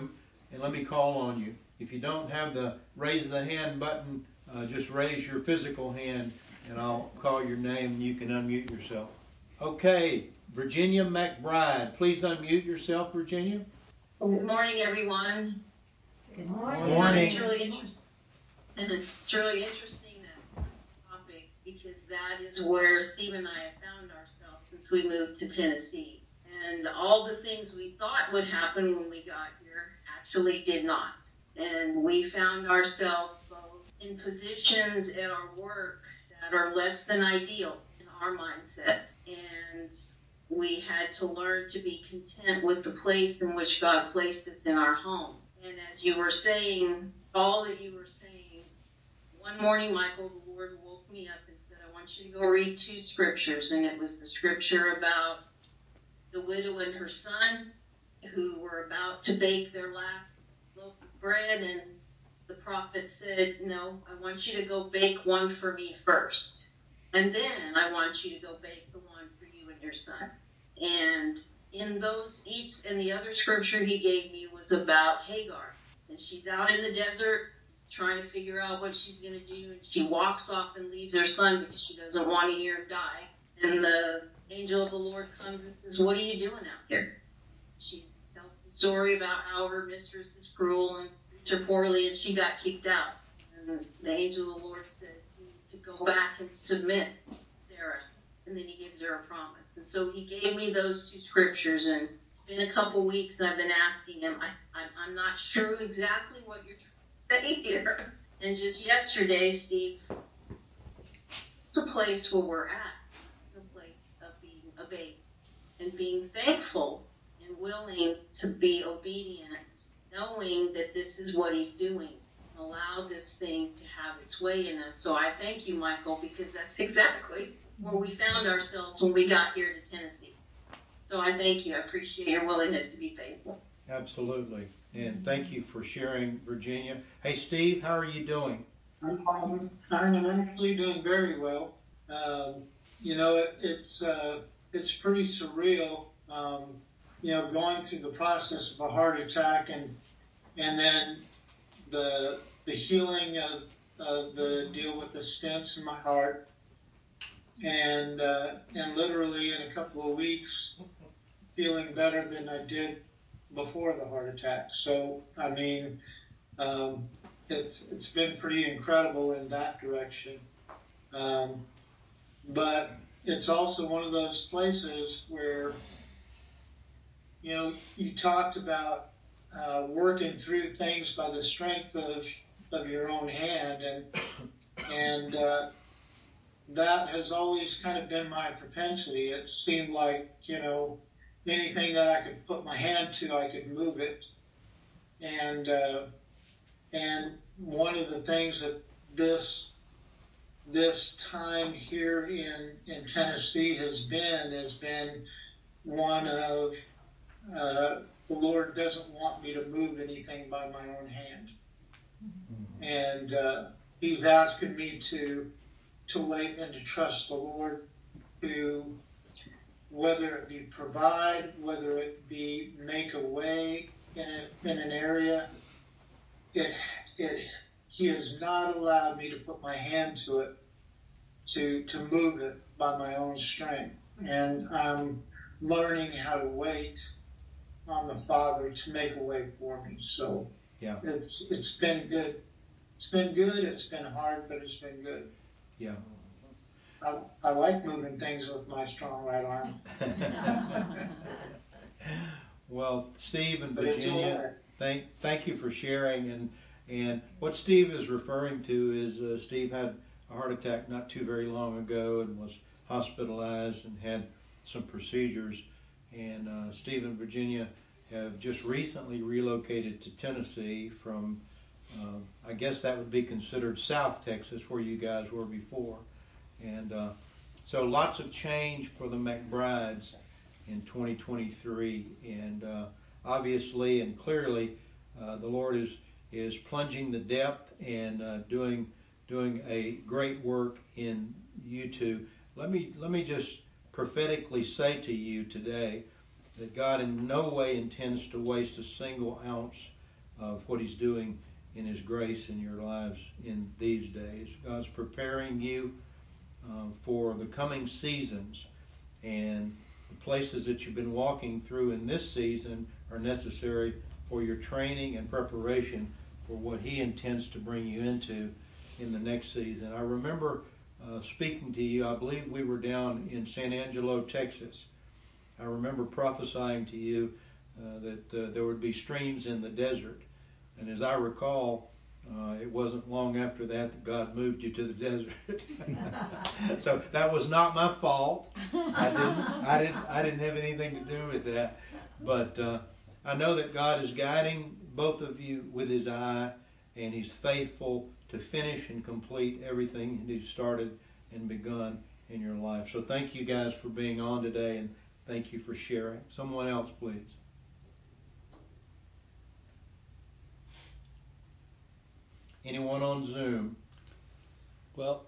and let me call on you. If you don't have the raise the hand button, uh, just raise your physical hand, and I'll call your name, and you can unmute yourself. Okay, Virginia McBride. Please unmute yourself, Virginia. Good morning, everyone. Good morning. Morning. It's really interesting, and it's really interesting that topic because that is where Steve and I have found ourselves since we moved to Tennessee. And all the things we thought would happen when we got here actually did not. And we found ourselves both in positions at our work that are less than ideal in our mindset. And we had to learn to be content with the place in which God placed us in our home. And as you were saying, all that you were saying, one morning, Michael, the Lord woke me up and said, I want you to go read two scriptures. And it was the scripture about the widow and her son who were about to bake their last loaf of bread. And the prophet said, no, I want you to go bake one for me first. And then I want you to go bake the one for you and your son. And in those, each, and the other scripture he gave me was about Hagar. And she's out in the desert trying to figure out what she's going to do. And she walks off and leaves her son because she doesn't want to hear him die. And the angel of the Lord comes and says, what are you doing out here? She tells the story about how her mistress is cruel and treats her poorly, and she got kicked out. And the angel of the Lord said, you need to go back and submit, Sarah. And then he gives her a promise. And so he gave me those two scriptures, and it's been a couple weeks, and I've been asking him, I, I, I'm not sure exactly what you're trying to say here. And just yesterday, Steve, it's a place where we're at. It's a place of being a base and being thankful and willing to be obedient, knowing that this is what he's doing. Allow this thing to have its way in us. So I thank you, Michael, because that's exactly where we found ourselves when we got here to Tennessee. So I thank you. I appreciate your willingness to be faithful. Absolutely. And thank you for sharing, Virginia. Hey, Steve, how are you doing? I'm, I'm, I'm actually doing very well. Um, you know, it, it's uh, it's pretty surreal. Um, you know, going through the process of a heart attack and and then the the healing of, of the deal with the stents in my heart. And uh, and literally in a couple of weeks, feeling better than I did before the heart attack. So I mean, um, it's it's been pretty incredible in that direction. Um, but it's also one of those places where, you know, you talked about uh, working through things by the strength of of your own hand, and and. Uh, That has always kind of been my propensity. It seemed like, you know, anything that I could put my hand to, I could move it. And uh, and one of the things that this this time here in, in Tennessee has been has been one of uh, the Lord doesn't want me to move anything by my own hand. Mm-hmm. And uh, He's asking me to to wait and to trust the Lord, to whether it be provide, whether it be make a way in a, in an area. It it He has not allowed me to put my hand to it, to to move it by my own strength, and I'm learning how to wait on the Father to make a way for me. So yeah, it's it's been good. It's been good. It's been hard, but it's been good. Yeah. I, I like moving things with my strong right arm. Well, Steve and But it's all Virginia, right. thank thank you for sharing. And and what Steve is referring to is uh, Steve had a heart attack not too very long ago and was hospitalized and had some procedures. And uh, Steve and Virginia have just recently relocated to Tennessee from, uh, I guess that would be considered South Texas, where you guys were before. And uh, so lots of change for the McBrides in twenty twenty-three. And uh, obviously and clearly, uh, the Lord is is plunging the depth and uh, doing doing a great work in you two. Let me let me just prophetically say to you today that God in no way intends to waste a single ounce of what He's doing in His grace in your lives in these days. God's preparing you uh, for the coming seasons, and the places that you've been walking through in this season are necessary for your training and preparation for what He intends to bring you into in the next season. I remember uh, speaking to you, I believe we were down in San Angelo, Texas. I remember prophesying to you uh, that uh, there would be streams in the desert. And as I recall, uh, it wasn't long after that that God moved you to the desert. So that was not my fault. I didn't, I didn't, I didn't have anything to do with that. But uh, I know that God is guiding both of you with His eye, and He's faithful to finish and complete everything that He's started and begun in your life. So thank you guys for being on today, and thank you for sharing. Someone else, please. Anyone on Zoom? Well,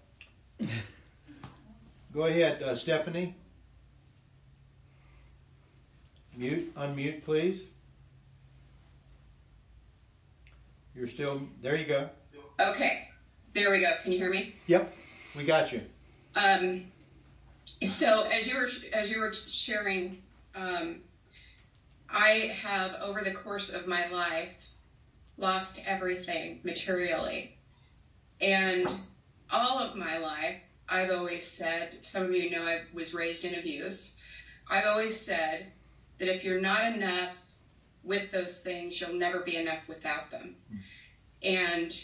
go ahead, uh, Stephanie. Mute, unmute, please. You're still, there you go. Okay, there we go. Can you hear me? Yep, we got you. Um, so as you were as you were sharing, um, I have over the course of my life lost everything materially, and all of my life I've always said. Some of you know I was raised in abuse. I've always said that if you're not enough with those things, you'll never be enough without them. Mm. And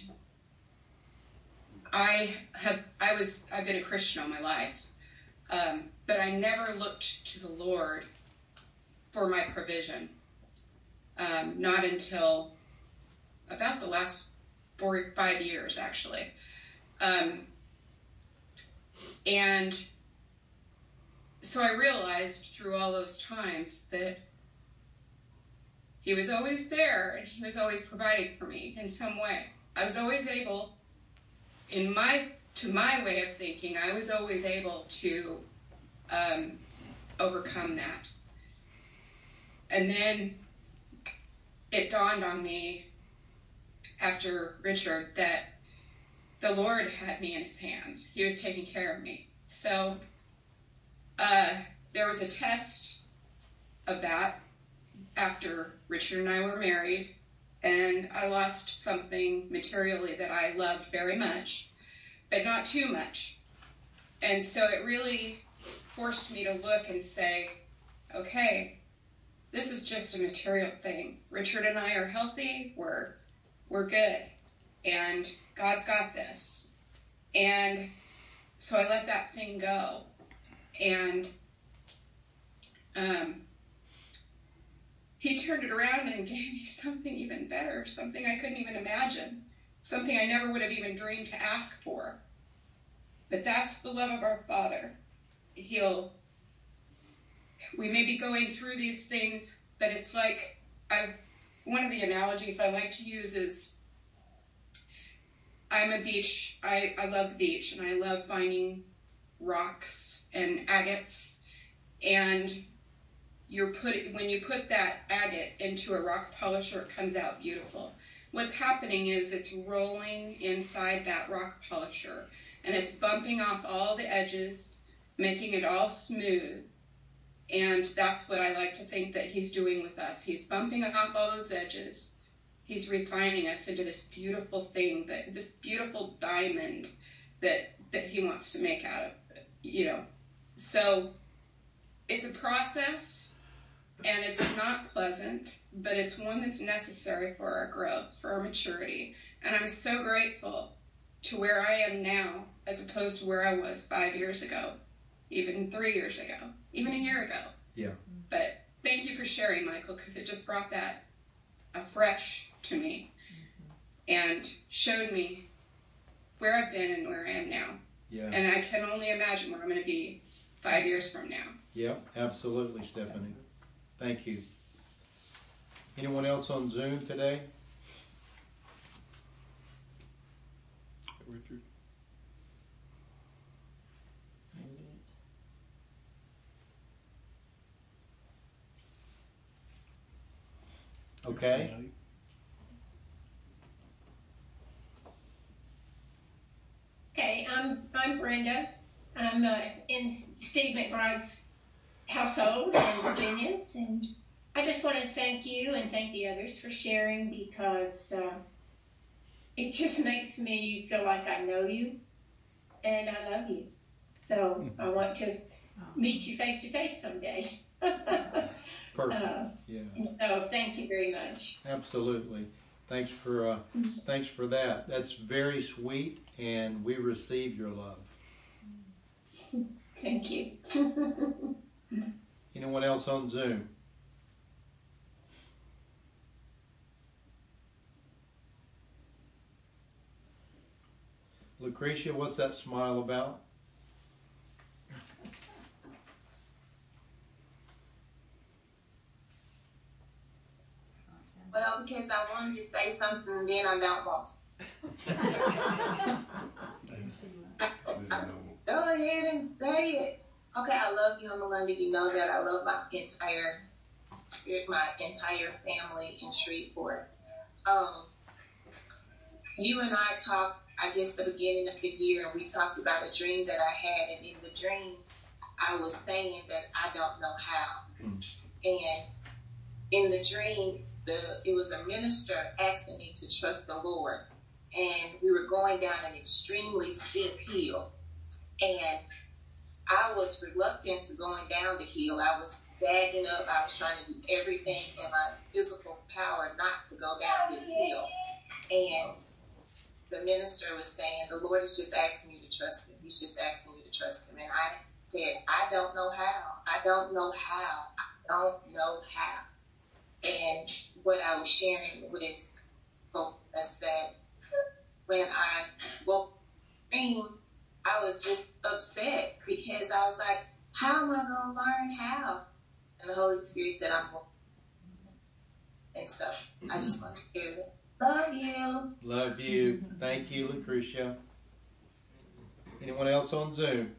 I have, I was, I've been a Christian all my life, um, but I never looked to the Lord for my provision. Um, not until about the last four or five years, actually. Um, and so I realized through all those times that He was always there, and He was always providing for me in some way. I was always able, in my, to my way of thinking, I was always able to um, overcome that. And then it dawned on me after Richard that the Lord had me in His hands. He was taking care of me. So uh, there was a test of that after Richard and I were married, and I lost something materially that I loved very much, but not too much. And so it really forced me to look and say, okay, this is just a material thing. Richard and I are healthy, we're, we're good, and God's got this. And so I let that thing go. And um, He turned it around and gave me something even better, something I couldn't even imagine, something I never would have even dreamed to ask for. But that's the love of our Father. He'll, we may be going through these things, but it's like, I've, one of the analogies I like to use is, I'm a beach, I, I love the beach, and I love finding rocks and agates, and You're put, when you put that agate into a rock polisher, it comes out beautiful. What's happening is it's rolling inside that rock polisher, and it's bumping off all the edges, making it all smooth. And that's what I like to think that He's doing with us. He's bumping off all those edges. He's refining us into this beautiful thing, that this beautiful diamond that that He wants to make out of it, you know. So it's a process. And it's not pleasant, but it's one that's necessary for our growth, for our maturity. And I'm so grateful to where I am now, as opposed to where I was five years ago, even three years ago, even a year ago. Yeah. But thank you for sharing, Michael, because it just brought that afresh to me and showed me where I've been and where I am now. Yeah. And I can only imagine where I'm going to be five years from now. Yeah, absolutely, Stephanie. Thank you. Anyone else on Zoom today? Richard? Okay. Brenda. I'm uh, in Steve McBride's household in Virginia's, and I just want to thank you and thank the others for sharing, because uh, it just makes me feel like I know you and I love you. So I want to meet you face to face someday. Perfect. Uh, Yeah. so thank you very much. Absolutely. Thanks for uh, thanks for that. That's very sweet, and we receive your love. Thank you. Anyone else on Zoom? Lucretia, what's that smile about? Well, because I wanted to say something and then I don't want to. Go ahead and say it. Okay, I love you, Melinda. You know that I love my entire spirit, my entire family in Shreveport. Um, you and I talked, I guess, the beginning of the year, and we talked about a dream that I had, and in the dream, I was saying that I don't know how. Mm. And in the dream, the it was a minister asking me to trust the Lord, and we were going down an extremely steep hill, and I was reluctant to going down the hill. I was bagging up. I was trying to do everything in my physical power not to go down this hill. And the minister was saying, the Lord is just asking you to trust him. He's just asking you to trust him. And I said, I don't know how. I don't know how. I don't know how. And what I was sharing with us that when I woke up, I was just upset because I was like, how am I going to learn how? And the Holy Spirit said, I'm going. And so I just want to hear that. Love you. Love you. Thank you, Lucretia. Anyone else on Zoom?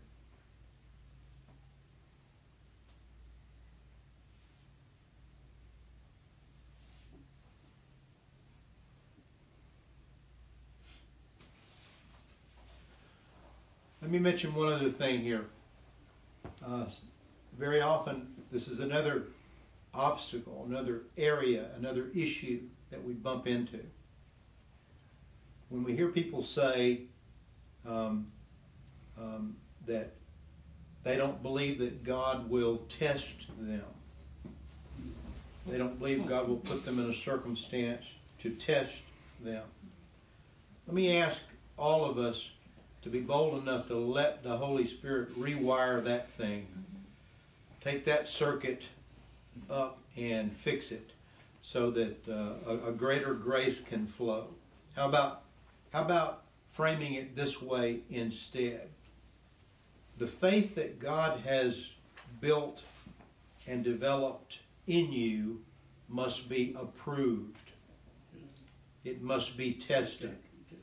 Let me mention one other thing here. Uh, very often, this is another obstacle, another area, another issue that we bump into. When we hear people say um, um, that they don't believe that God will test them, they don't believe God will put them in a circumstance to test them. Let me ask all of us to be bold enough to let the Holy Spirit rewire that thing. Take that circuit up and fix it so that uh, a, a greater grace can flow. How about, how about framing it this way instead? The faith that God has built and developed in you must be approved. It must be tested.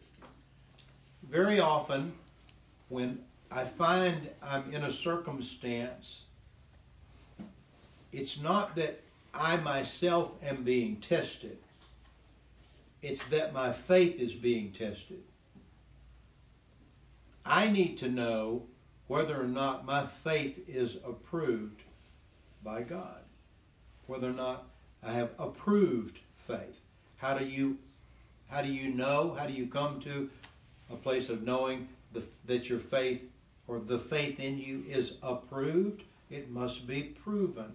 Very often, when I find I'm in a circumstance, it's not that I myself am being tested. It's that my faith is being tested. I need to know whether or not my faith is approved by God. Whether or not I have approved faith. How do you, how do you know? How do you come to a place of knowing the, that your faith or the faith in you is approved? It must be proven.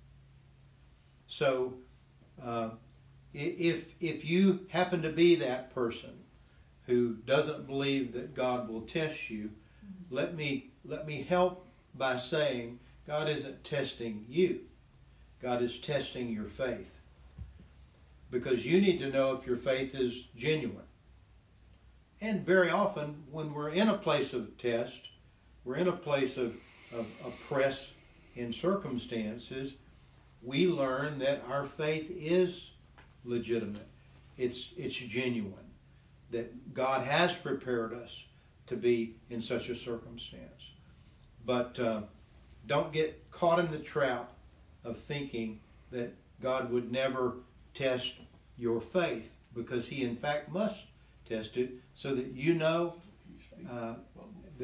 So, uh, if if you happen to be that person who doesn't believe that God will test you, let me let me help by saying God isn't testing you. God is testing your faith, because you need to know if your faith is genuine. And very often, when we're in a place of test, we're in a place of, of, of press in circumstances, we learn that our faith is legitimate. It's, it's genuine. That God has prepared us to be in such a circumstance. But uh, don't get caught in the trap of thinking that God would never test your faith, because he in fact must test it so that you know uh, that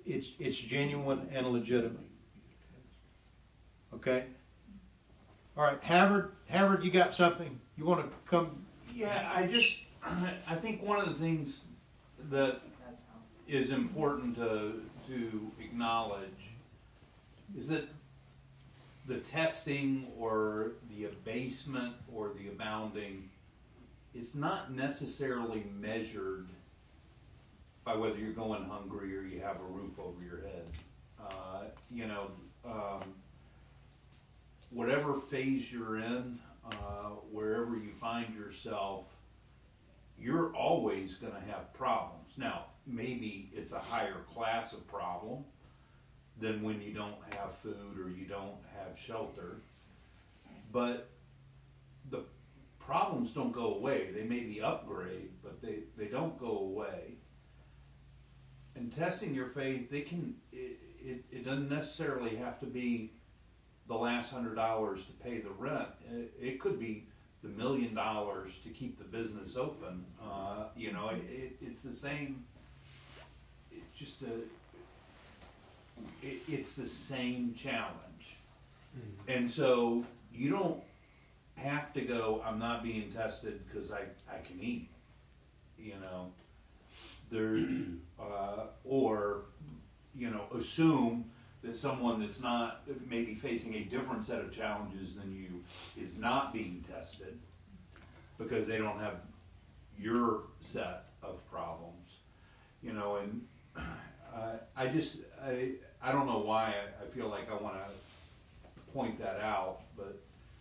it's, it's genuine and legitimate. Okay? All right, Havard, Havard, you got something? You want to come? Yeah, I just, I think one of the things that is important to, to acknowledge is that the testing or the abasement or the abounding is not necessarily measured by whether you're going hungry or you have a roof over your head. Uh, you know, um, whatever phase you're in, uh, wherever you find yourself, you're always going to have problems. Now, maybe it's a higher class of problem than when you don't have food or you don't have shelter. But the problems don't go away. They may be upgrade, but they, they don't go away. And testing your faith, they can, it, it, it doesn't necessarily have to be the last hundred dollars to pay the rent. It, it could be the million dollars to keep the business open. Uh, you know, it, it, it's the same, it's just a, it, it's the same challenge. Mm-hmm. And so you don't have to go, I'm not being tested because I, I can eat, you know, there, uh, or, you know, assume that someone that's not, maybe facing a different set of challenges than you is not being tested because they don't have your set of problems, you know, and uh, I just, I, I don't know why I, I feel like I want to point that out, but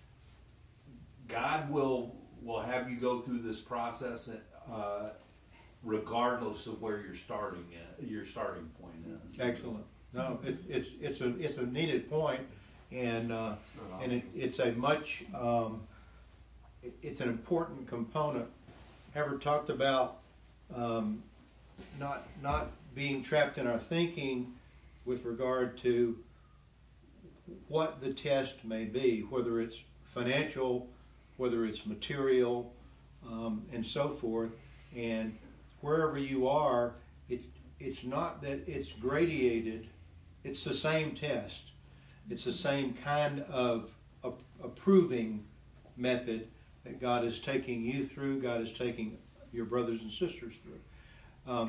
God will, will have you go through this process, uh, regardless of where you're starting at, your starting point is. Excellent. No, it, it's it's a it's a needed point, and uh, and it, it's a much um, it, it's an important component. Ever talked about um, not not being trapped in our thinking with regard to what the test may be, whether it's financial, whether it's material, um, and so forth, and wherever you are, it it's not that it's gradated. It's the same test. It's the same kind of a- approving method that God is taking you through, God is taking your brothers and sisters through. Um,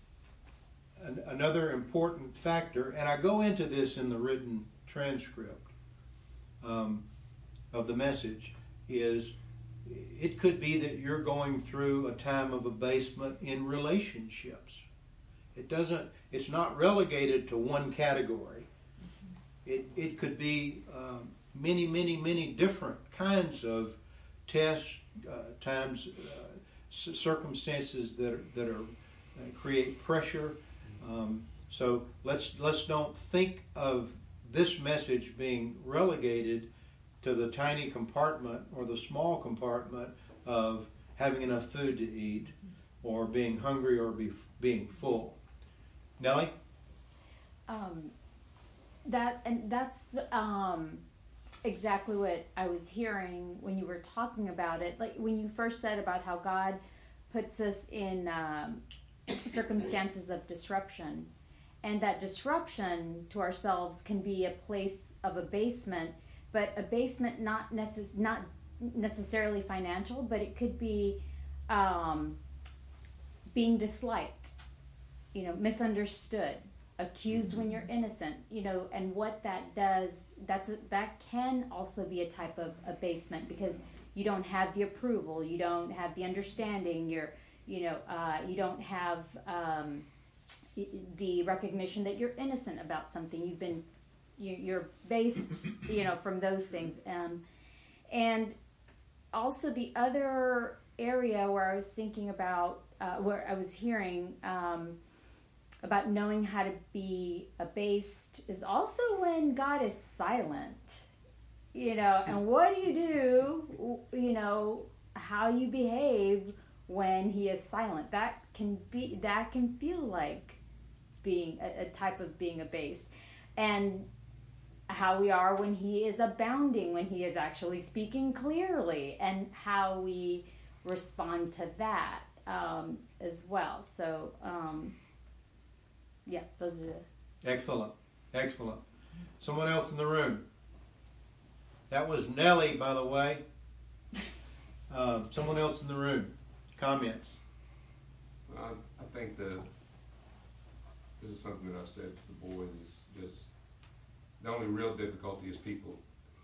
an, another important factor, and I go into this in the written transcript um, of the message, is it could be that you're going through a time of abasement in relationships. It doesn't, it's not relegated to one category. It, it could be um, many, many, many different kinds of tests, uh, times, uh, circumstances that are, that are uh, create pressure. Um, so let's let's don't think of this message being relegated to the tiny compartment or the small compartment of having enough food to eat, or being hungry, or be, being full. Nellie? Um, that and that's um, exactly what I was hearing when you were talking about it. Like when you first said about how God puts us in um, circumstances of disruption, and that disruption to ourselves can be a place of abasement, but abasement not necess- not necessarily financial, but it could be um, being disliked, you know, misunderstood, accused when you're innocent, you know, and what that does, that's a, that can also be a type of abasement because you don't have the approval, you don't have the understanding, you're, you know, uh, you don't have um, the recognition that you're innocent about something. You've been, you, you're based, you know, from those things. Um, and also the other area where I was thinking about, uh, where I was hearing, um, about knowing how to be abased is also when God is silent, you know, and what do you do, you know, how you behave when he is silent. That can be, that can feel like being a, a type of being abased. And how we are when he is abounding, when he is actually speaking clearly, and how we respond to that um, as well. So, um, yeah, those are the Excellent. Excellent. Someone else in the room? That was Nellie, by the way. Uh, someone else in the room? Comments? I, I think the this is something that I've said to the boys is just the only real difficulty is people.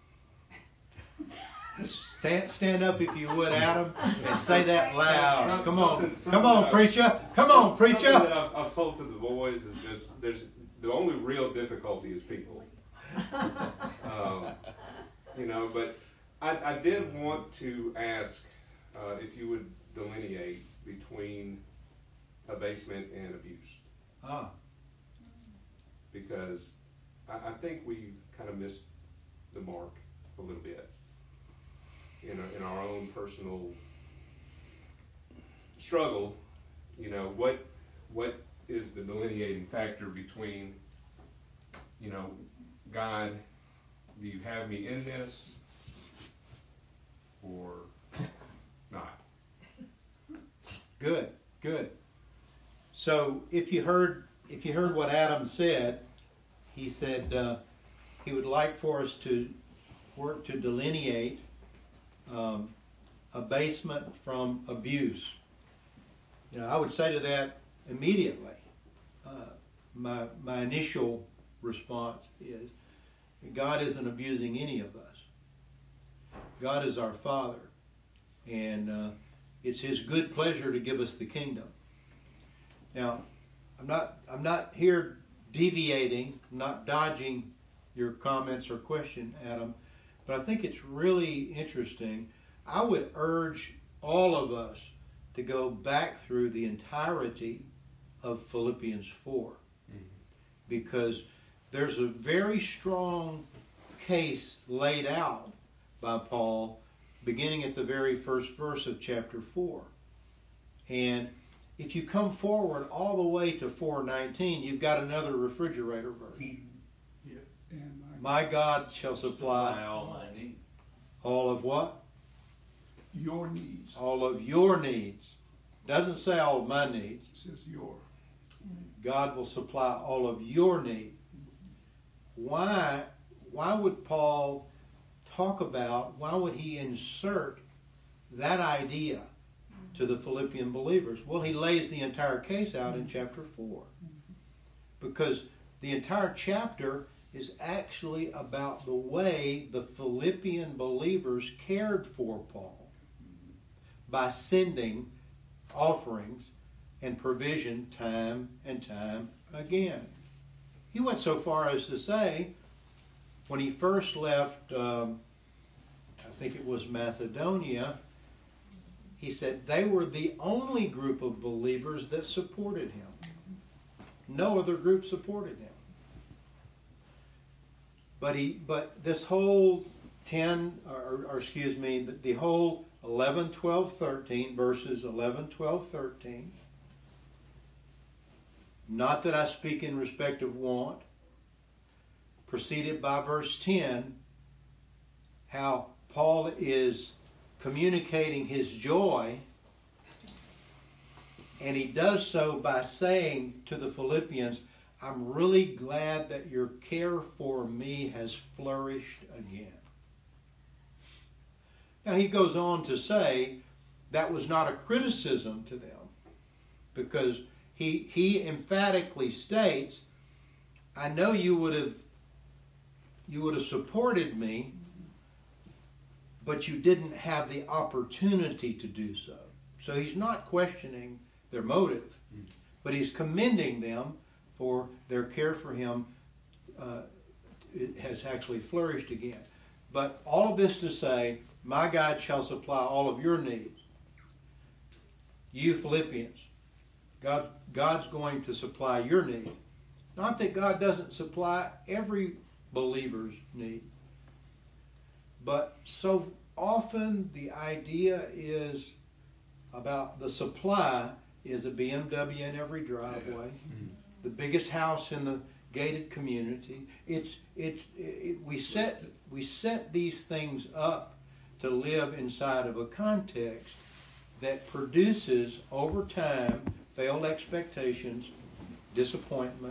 Stand, stand up if you would, Adam, and say that loud. Some, Come something, on, something come on, I've, preacher. Come some, on, preacher. Something that I've, I've told to the boys is just there's the only real difficulty is people. um, you know, but I, I did want to ask uh, if you would delineate between abasement and abuse. Ah. Because I, I think we kind of missed the mark a little bit in our, in our own personal struggle. You know, what what is the delineating factor between, you know, God, do you have me in this or not? Good, good. So if you heard if you heard what Adam said, he said uh, he would like for us to work to delineate um, abasement from abuse. You know, I would say to that immediately. Uh, my my initial response is God isn't abusing any of us. God is our Father, and uh, it's His good pleasure to give us the kingdom. Now, I'm not I'm not here deviating, not dodging your comments or question, Adam, but I think it's really interesting. I would urge all of us to go back through the entirety of Philippians four, mm-hmm. because there's a very strong case laid out by Paul beginning at the very first verse of chapter four. And if you come forward all the way to four nineteen, you've got another refrigerator verse. Yeah. And my God shall supply, supply all my needs. All of what? Your needs. All of your needs. Doesn't say all of my needs. It says your. God will supply all of your needs. Why, why would Paul talk about, why would he insert that idea to the Philippian believers? Well, he lays the entire case out in chapter four. Because the entire chapter is actually about the way the Philippian believers cared for Paul by sending offerings and provision time and time again. He went so far as to say, when he first left, um, I think it was Macedonia, he said they were the only group of believers that supported him. No other group supported him. But he, but this whole ten, or, or excuse me, the, the whole eleven, twelve, thirteen, verses eleven, twelve, thirteen. Not that I speak in respect of want. Preceded by verse ten, how Paul is communicating his joy, and he does so by saying to the Philippians, I'm really glad that your care for me has flourished again. Now he goes on to say that was not a criticism to them, because he, he emphatically states, I know you would have you would have supported me, but you didn't have the opportunity to do so. So he's not questioning their motive, but he's commending them for their care for him. Uh, it has actually flourished again. But all of this to say, my God shall supply all of your needs. You Philippians, God, God's going to supply your need. Not that God doesn't supply every believer's need, but so often the idea is about the supply is a B M W in every driveway, mm-hmm. the biggest house in the gated community. It's it's it, we set we set these things up to live inside of a context that produces over time failed expectations, disappointment,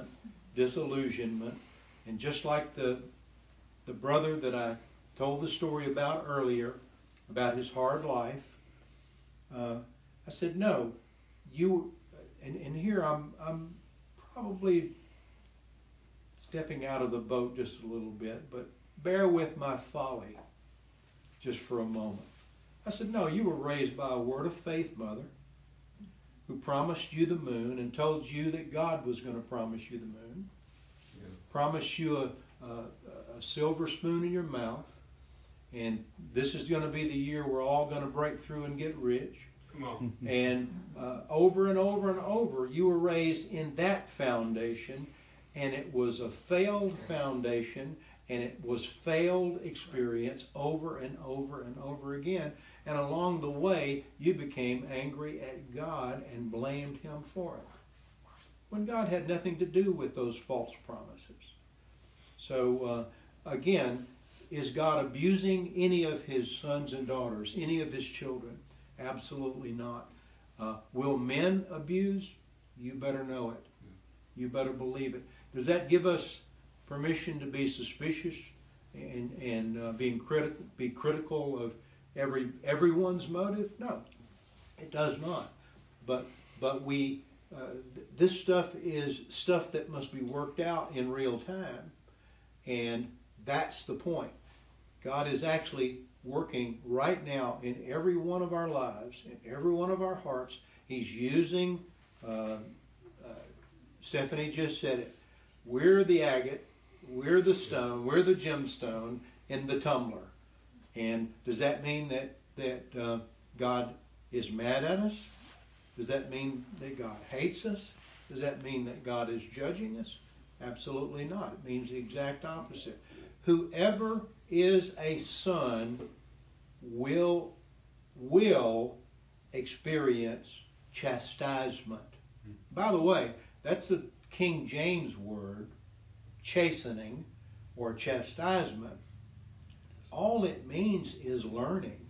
disillusionment, and just like the the brother that I told the story about earlier, about his hard life, uh, I said, no, you, and, and here I'm I'm probably stepping out of the boat just a little bit, but bear with my folly just for a moment. I said, no, you were raised by a word of faith mother who promised you the moon and told you that God was going to promise you the moon, yeah. promised you a, a, a silver spoon in your mouth, and this is going to be the year we're all going to break through and get rich. Come on. And uh, over and over and over, you were raised in that foundation, and it was a failed foundation, and it was failed experience over and over and over again. And along the way, you became angry at God and blamed Him for it, when God had nothing to do with those false promises. So, uh, again, is God abusing any of His sons and daughters, any of His children? Absolutely not. Uh, will men abuse? You better know it. You better believe it. Does that give us permission to be suspicious and and uh, being critical, be critical of every everyone's motive? No, it does not. But but we uh, th- this stuff is stuff that must be worked out in real time, and that's the point. God is actually working right now in every one of our lives, in every one of our hearts. He's using. Uh, uh, Stephanie just said it. We're the agate. We're the stone. We're the gemstone in the tumbler. And does that mean that that uh, God is mad at us? Does that mean that God hates us? Does that mean that God is judging us? Absolutely not. It means the exact opposite. Whoever is a son will will experience chastisement. By the way, that's the King James word, chastening or chastisement. All it means is learning.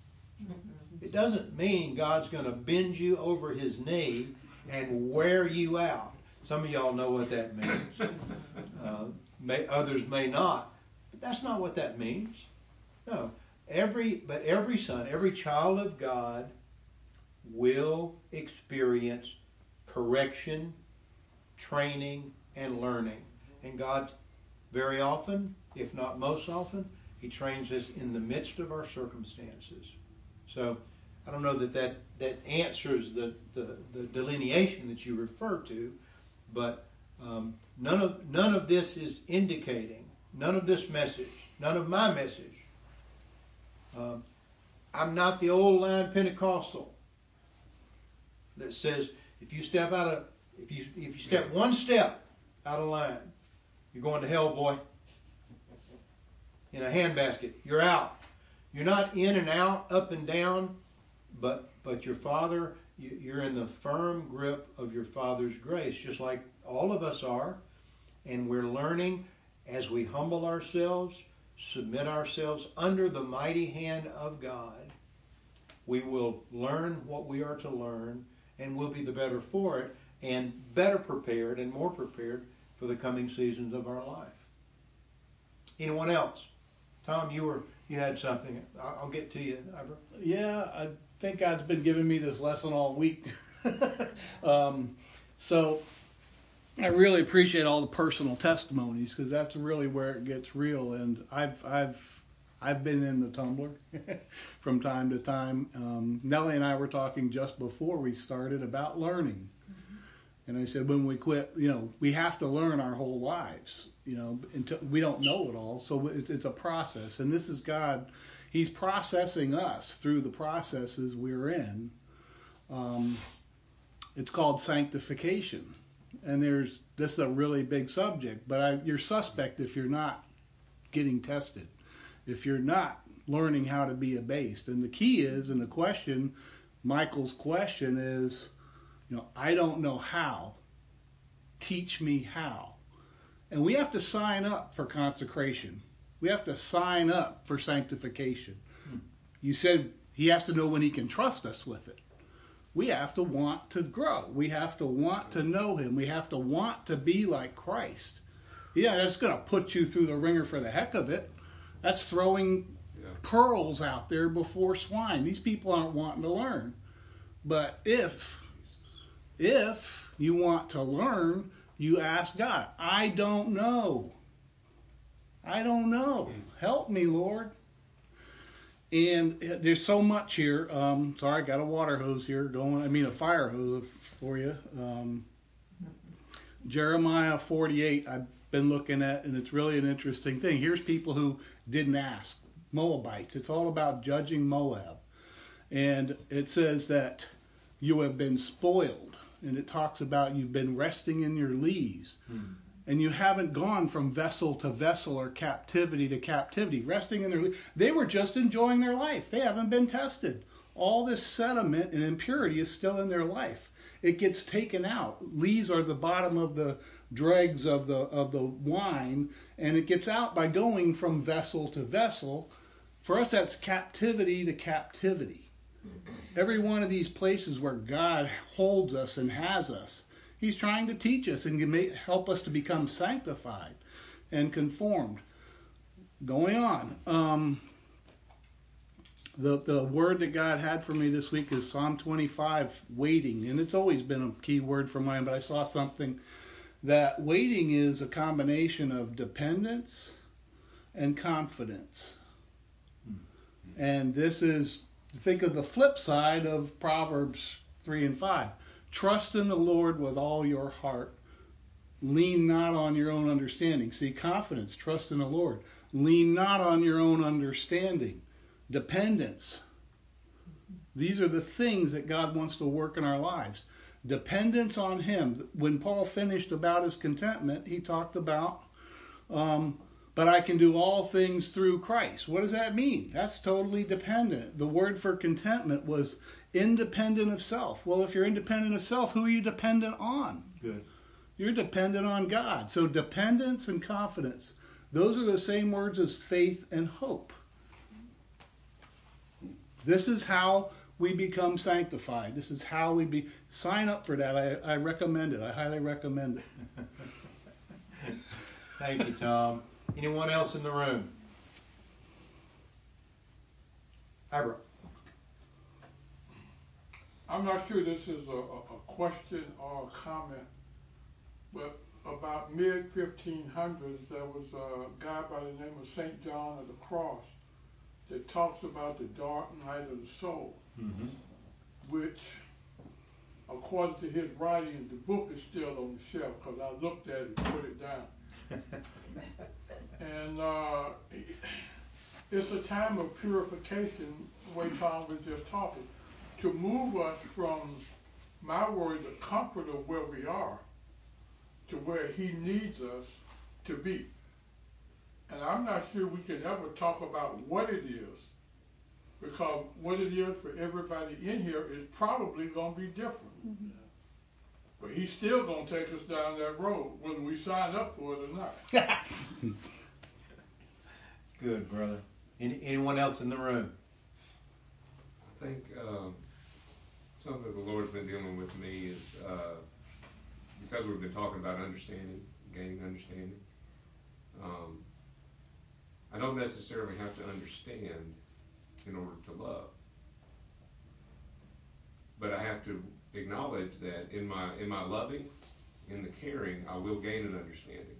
It doesn't mean God's going to bend you over His knee and wear you out. Some of y'all know what that means. Uh, may, others may not. But that's not what that means. No. Every, but every son, every child of God will experience correction, training, and learning. And God, very often, if not most often, He trains us in the midst of our circumstances. So, I don't know that that, that answers the, the, the delineation that you refer to, but um, none of none of this is indicating, none of this message, none of my message. Um, I'm not the old line Pentecostal that says if you step out of if you if you step one step out of line, you're going to hell, boy. In a handbasket, you're out. You're not in and out, up and down, but but your Father, you, you're in the firm grip of your Father's grace, just like all of us are, and we're learning as we humble ourselves, submit ourselves under the mighty hand of God. We will learn what we are to learn, and we'll be the better for it, and better prepared and more prepared for the coming seasons of our life. Anyone else? Tom, you were you had something. I'll get to you, Ivor. Yeah, I think God's been giving me this lesson all week. um, so I really appreciate all the personal testimonies, because that's really where it gets real. And I've I've I've been in the tumbler from time to time. Um, Nellie and I were talking just before we started about learning. And I said, when we quit, you know, we have to learn our whole lives, you know, until we don't know it all. So it's, it's a process. And this is God. He's processing us through the processes we're in. Um, it's called sanctification. And there's, this is a really big subject, but I, you're suspect if you're not getting tested, if you're not learning how to be abased. And the key is, and the question, Michael's question is, you know, I don't know how. Teach me how. And we have to sign up for consecration. We have to sign up for sanctification. Hmm. You said he has to know when he can trust us with it. we have to want to grow. We have to want to know him. We have to want to be like Christ. Yeah, that's going to put you through the ringer for the heck of it. That's throwing yeah. pearls out there before swine. These people aren't wanting to learn. But if, if you want to learn, you ask God, I don't know. I don't know. Help me, Lord. And there's so much here. Um, sorry, I got a water hose here going. I mean, a fire hose for you. Um, Jeremiah forty-eight, I've been looking at, and it's really an interesting thing. Here's people who didn't ask. Moabites. It's all about judging Moab. And it says that you have been spoiled. And it talks about you've been resting in your lees. Hmm. And you haven't gone from vessel to vessel or captivity to captivity. Resting in their lees. They were just enjoying their life. They haven't been tested. All this sediment and impurity is still in their life. It gets taken out. Lees are the bottom of the dregs of the of the wine, and it gets out by going from vessel to vessel. For us, that's captivity to captivity. Every one of these places where God holds us and has us, he's trying to teach us and make, help us to become sanctified and conformed. Going on. Um, the, the word that God had for me this week is Psalm twenty-five, waiting. And it's always been a key word for mine, but I saw something that waiting is a combination of dependence and confidence. Mm-hmm. And this is, think of the flip side of Proverbs three and five. Trust in the Lord with all your heart. Lean not on your own understanding. See, confidence, trust in the Lord. Lean not on your own understanding. Dependence. These are the things that God wants to work in our lives. Dependence on him. When Paul finished about his contentment, he talked about, um, but I can do all things through Christ. What does that mean? That's totally dependent. The word for contentment was independent of self. Well, if you're independent of self, who are you dependent on? Good. You're dependent on God. So dependence and confidence, those are the same words as faith and hope. This is how we become sanctified. This is how we be. Sign up for that. I, I recommend it. I highly recommend it. Thank you, Tom. Anyone else in the room? Ira. I'm not sure this is a, a, a question or a comment, but about mid fifteen hundreds, there was a guy by the name of Saint John of the Cross that talks about the dark night of the soul, mm-hmm. which, according to his writings, the book is still on the shelf because I looked at it and put it down. And uh, it's a time of purification, the way Tom was just talking, to move us from, my word, the comfort of where we are to where he needs us to be. And I'm not sure we can ever talk about what it is, because what it is for everybody in here is probably going to be different. Mm-hmm. But he's still going to take us down that road, whether we sign up for it or not. Good, brother. Any, anyone else in the room? I think um, something the Lord's been dealing with me is, uh, because we've been talking about understanding, gaining understanding, um, I don't necessarily have to understand in order to love. But I have to acknowledge that in my in my loving, in the caring, I will gain an understanding.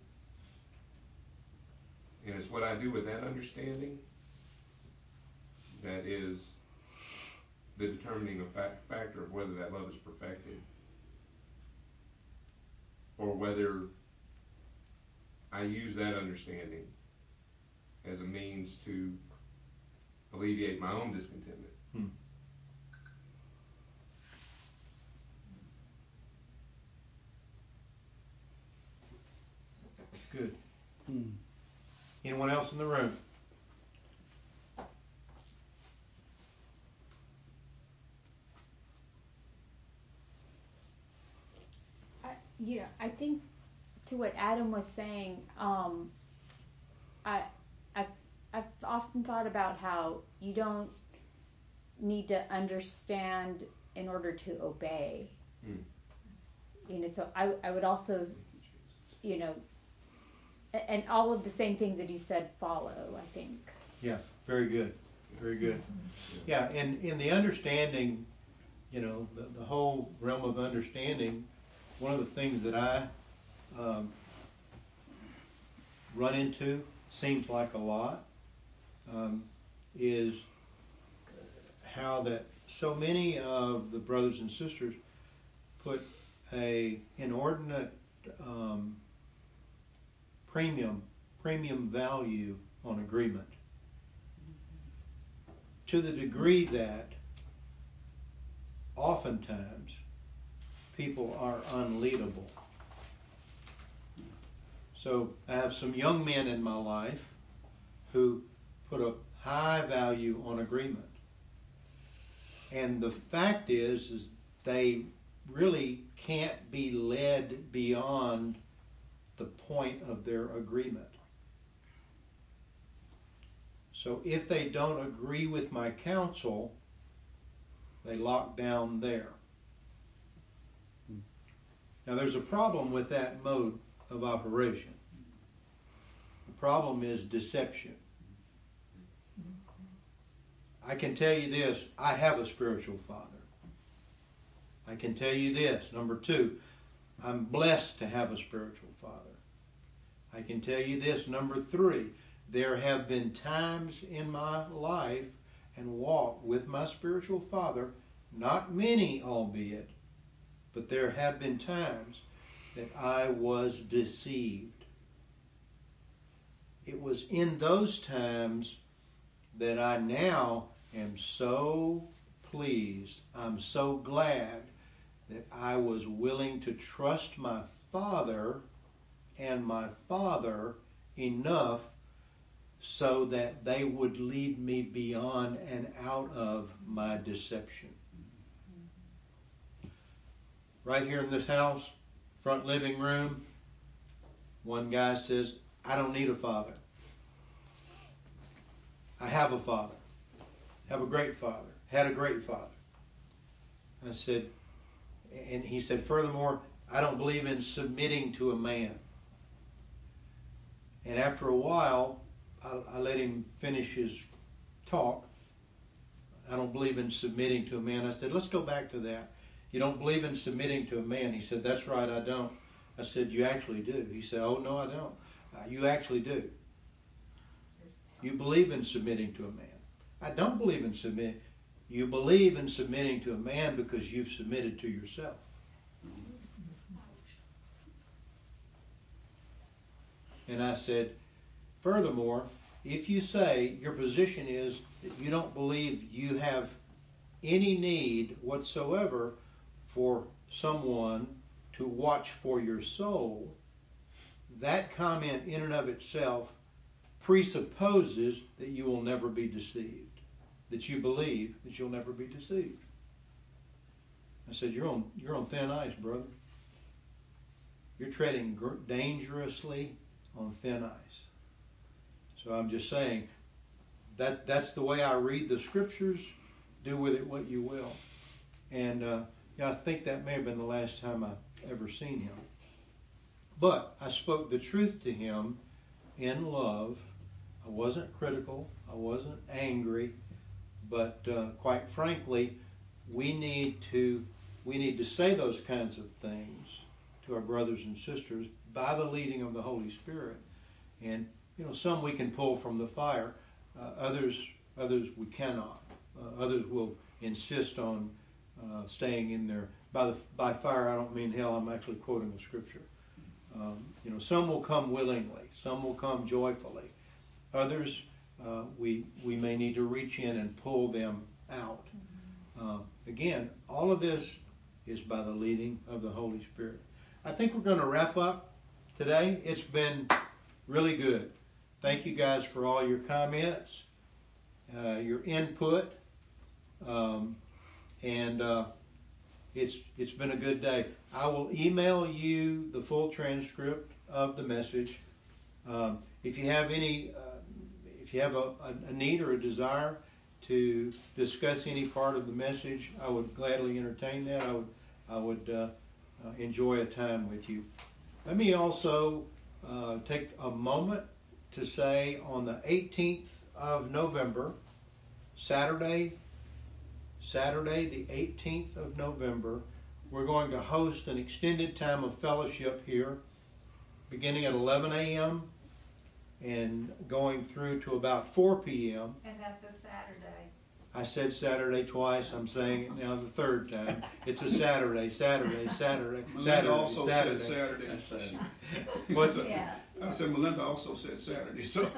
And it's what I do with that understanding that is the determining fact, factor of whether that love is perfected or whether I use that understanding as a means to alleviate my own discontentment. Hmm. Good. Hmm. Anyone else in the room? I, yeah, I think to what Adam was saying, um, I, I've, I've often thought about how you don't need to understand in order to obey. Mm. You know, so I, I would also, you know, and all of the same things that he said follow, I think. Yeah, very good. Very good. Yeah, and in the understanding, you know, the, the whole realm of understanding, one of the things that I um, run into, seems like a lot, um, is how that so many of the brothers and sisters put a inordinate um, premium premium value on agreement, to the degree that oftentimes people are unleadable. So I have some young men in my life who put a high value on agreement. And the fact is, is they really can't be led beyond the point of their agreement. So if they don't agree with my counsel, they lock down there. Now there's a problem with that mode of operation. The problem is deception. I can tell you this, I have a spiritual father. I can tell you this, number two, I'm blessed to have a spiritual father. I can tell you this, number three, there have been times in my life and walk with my spiritual father, not many albeit, but there have been times that I was deceived. It was in those times that I now am so pleased, I'm so glad that I was willing to trust my father and my father enough so that they would lead me beyond and out of my deception. Right here in this house, front living room, one guy says, I don't need a father. I have a father. Have a great father. Had a great father. I said, and he said, furthermore, I don't believe in submitting to a man. And after a while, I, I let him finish his talk. I don't believe in submitting to a man. I said, let's go back to that. You don't believe in submitting to a man? He said, that's right, I don't. I said, you actually do. He said, oh, no, I don't. Uh, you actually do. You believe in submitting to a man. I don't believe in submitting. You believe in submitting to a man because you've submitted to yourself. And I said, furthermore, if you say your position is that you don't believe you have any need whatsoever for someone to watch for your soul, that comment in and of itself presupposes that you will never be deceived, that you believe that you'll never be deceived. I said, you're on, you're on thin ice, brother. You're treading gr- dangerously on thin ice. So I'm just saying, that that's the way I read the scriptures. Do with it what you will. And uh, yeah, I think that may have been the last time I ever seen him. But I spoke the truth to him in love. I wasn't critical. I wasn't angry. But uh, quite frankly, we need to we need to say those kinds of things to our brothers and sisters by the leading of the Holy Spirit. And you know, some we can pull from the fire. Uh, others, others we cannot. Uh, others will insist on uh, staying in there. By the by fire, I don't mean hell. I'm actually quoting the scripture. Um, you know, some will come willingly. Some will come joyfully. Others, uh, we we may need to reach in and pull them out. Uh, again, all of this is by the leading of the Holy Spirit. I think we're going to wrap up today. It's been really good. Thank you guys for all your comments, uh, your input, um, and uh, it's it's been a good day. I will email you the full transcript of the message. Um, if you have any, uh, if you have a, a, a need or a desire, to discuss any part of the message, I would gladly entertain that. I would, I would uh, uh, enjoy a time with you. Let me also uh, take a moment to say on the eighteenth of November, Saturday, Saturday the eighteenth of November, we're going to host an extended time of fellowship here, beginning at eleven a.m. and going through to about four p.m. And that's a Saturday. I said Saturday twice. I'm saying it now the third time. It's a Saturday, Saturday, Saturday, Melinda Saturday, also Saturday. said Saturday. Saturday. What's it? Yeah. I said Melinda also said Saturday. So,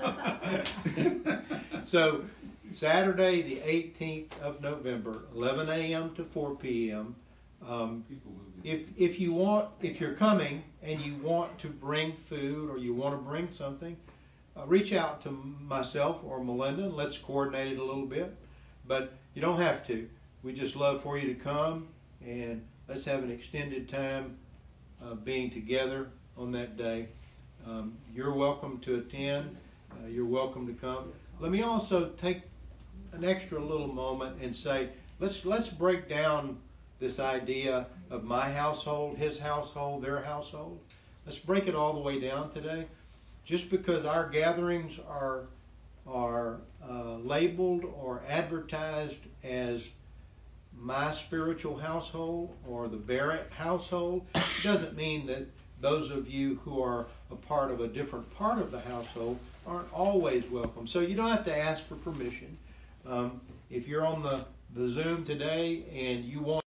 so Saturday the eighteenth of November, eleven a.m. to four p.m. Um, if if you want, if you're coming and you want to bring food or you want to bring something, uh, reach out to myself or Melinda and let's coordinate it a little bit. But you don't have to. We just love for you to come and let's have an extended time uh, being together on that day. Um, you're welcome to attend. Uh, you're welcome to come. Let me also take an extra little moment and say, let's let's break down this idea of my household, his household, their household. Let's break it all the way down today. Just because our gatherings are are uh, labeled or advertised as my spiritual household or the Barrett household, doesn't mean that those of you who are a part of a different part of the household aren't always welcome. So you don't have to ask for permission. Um, if you're on the, the Zoom today and you want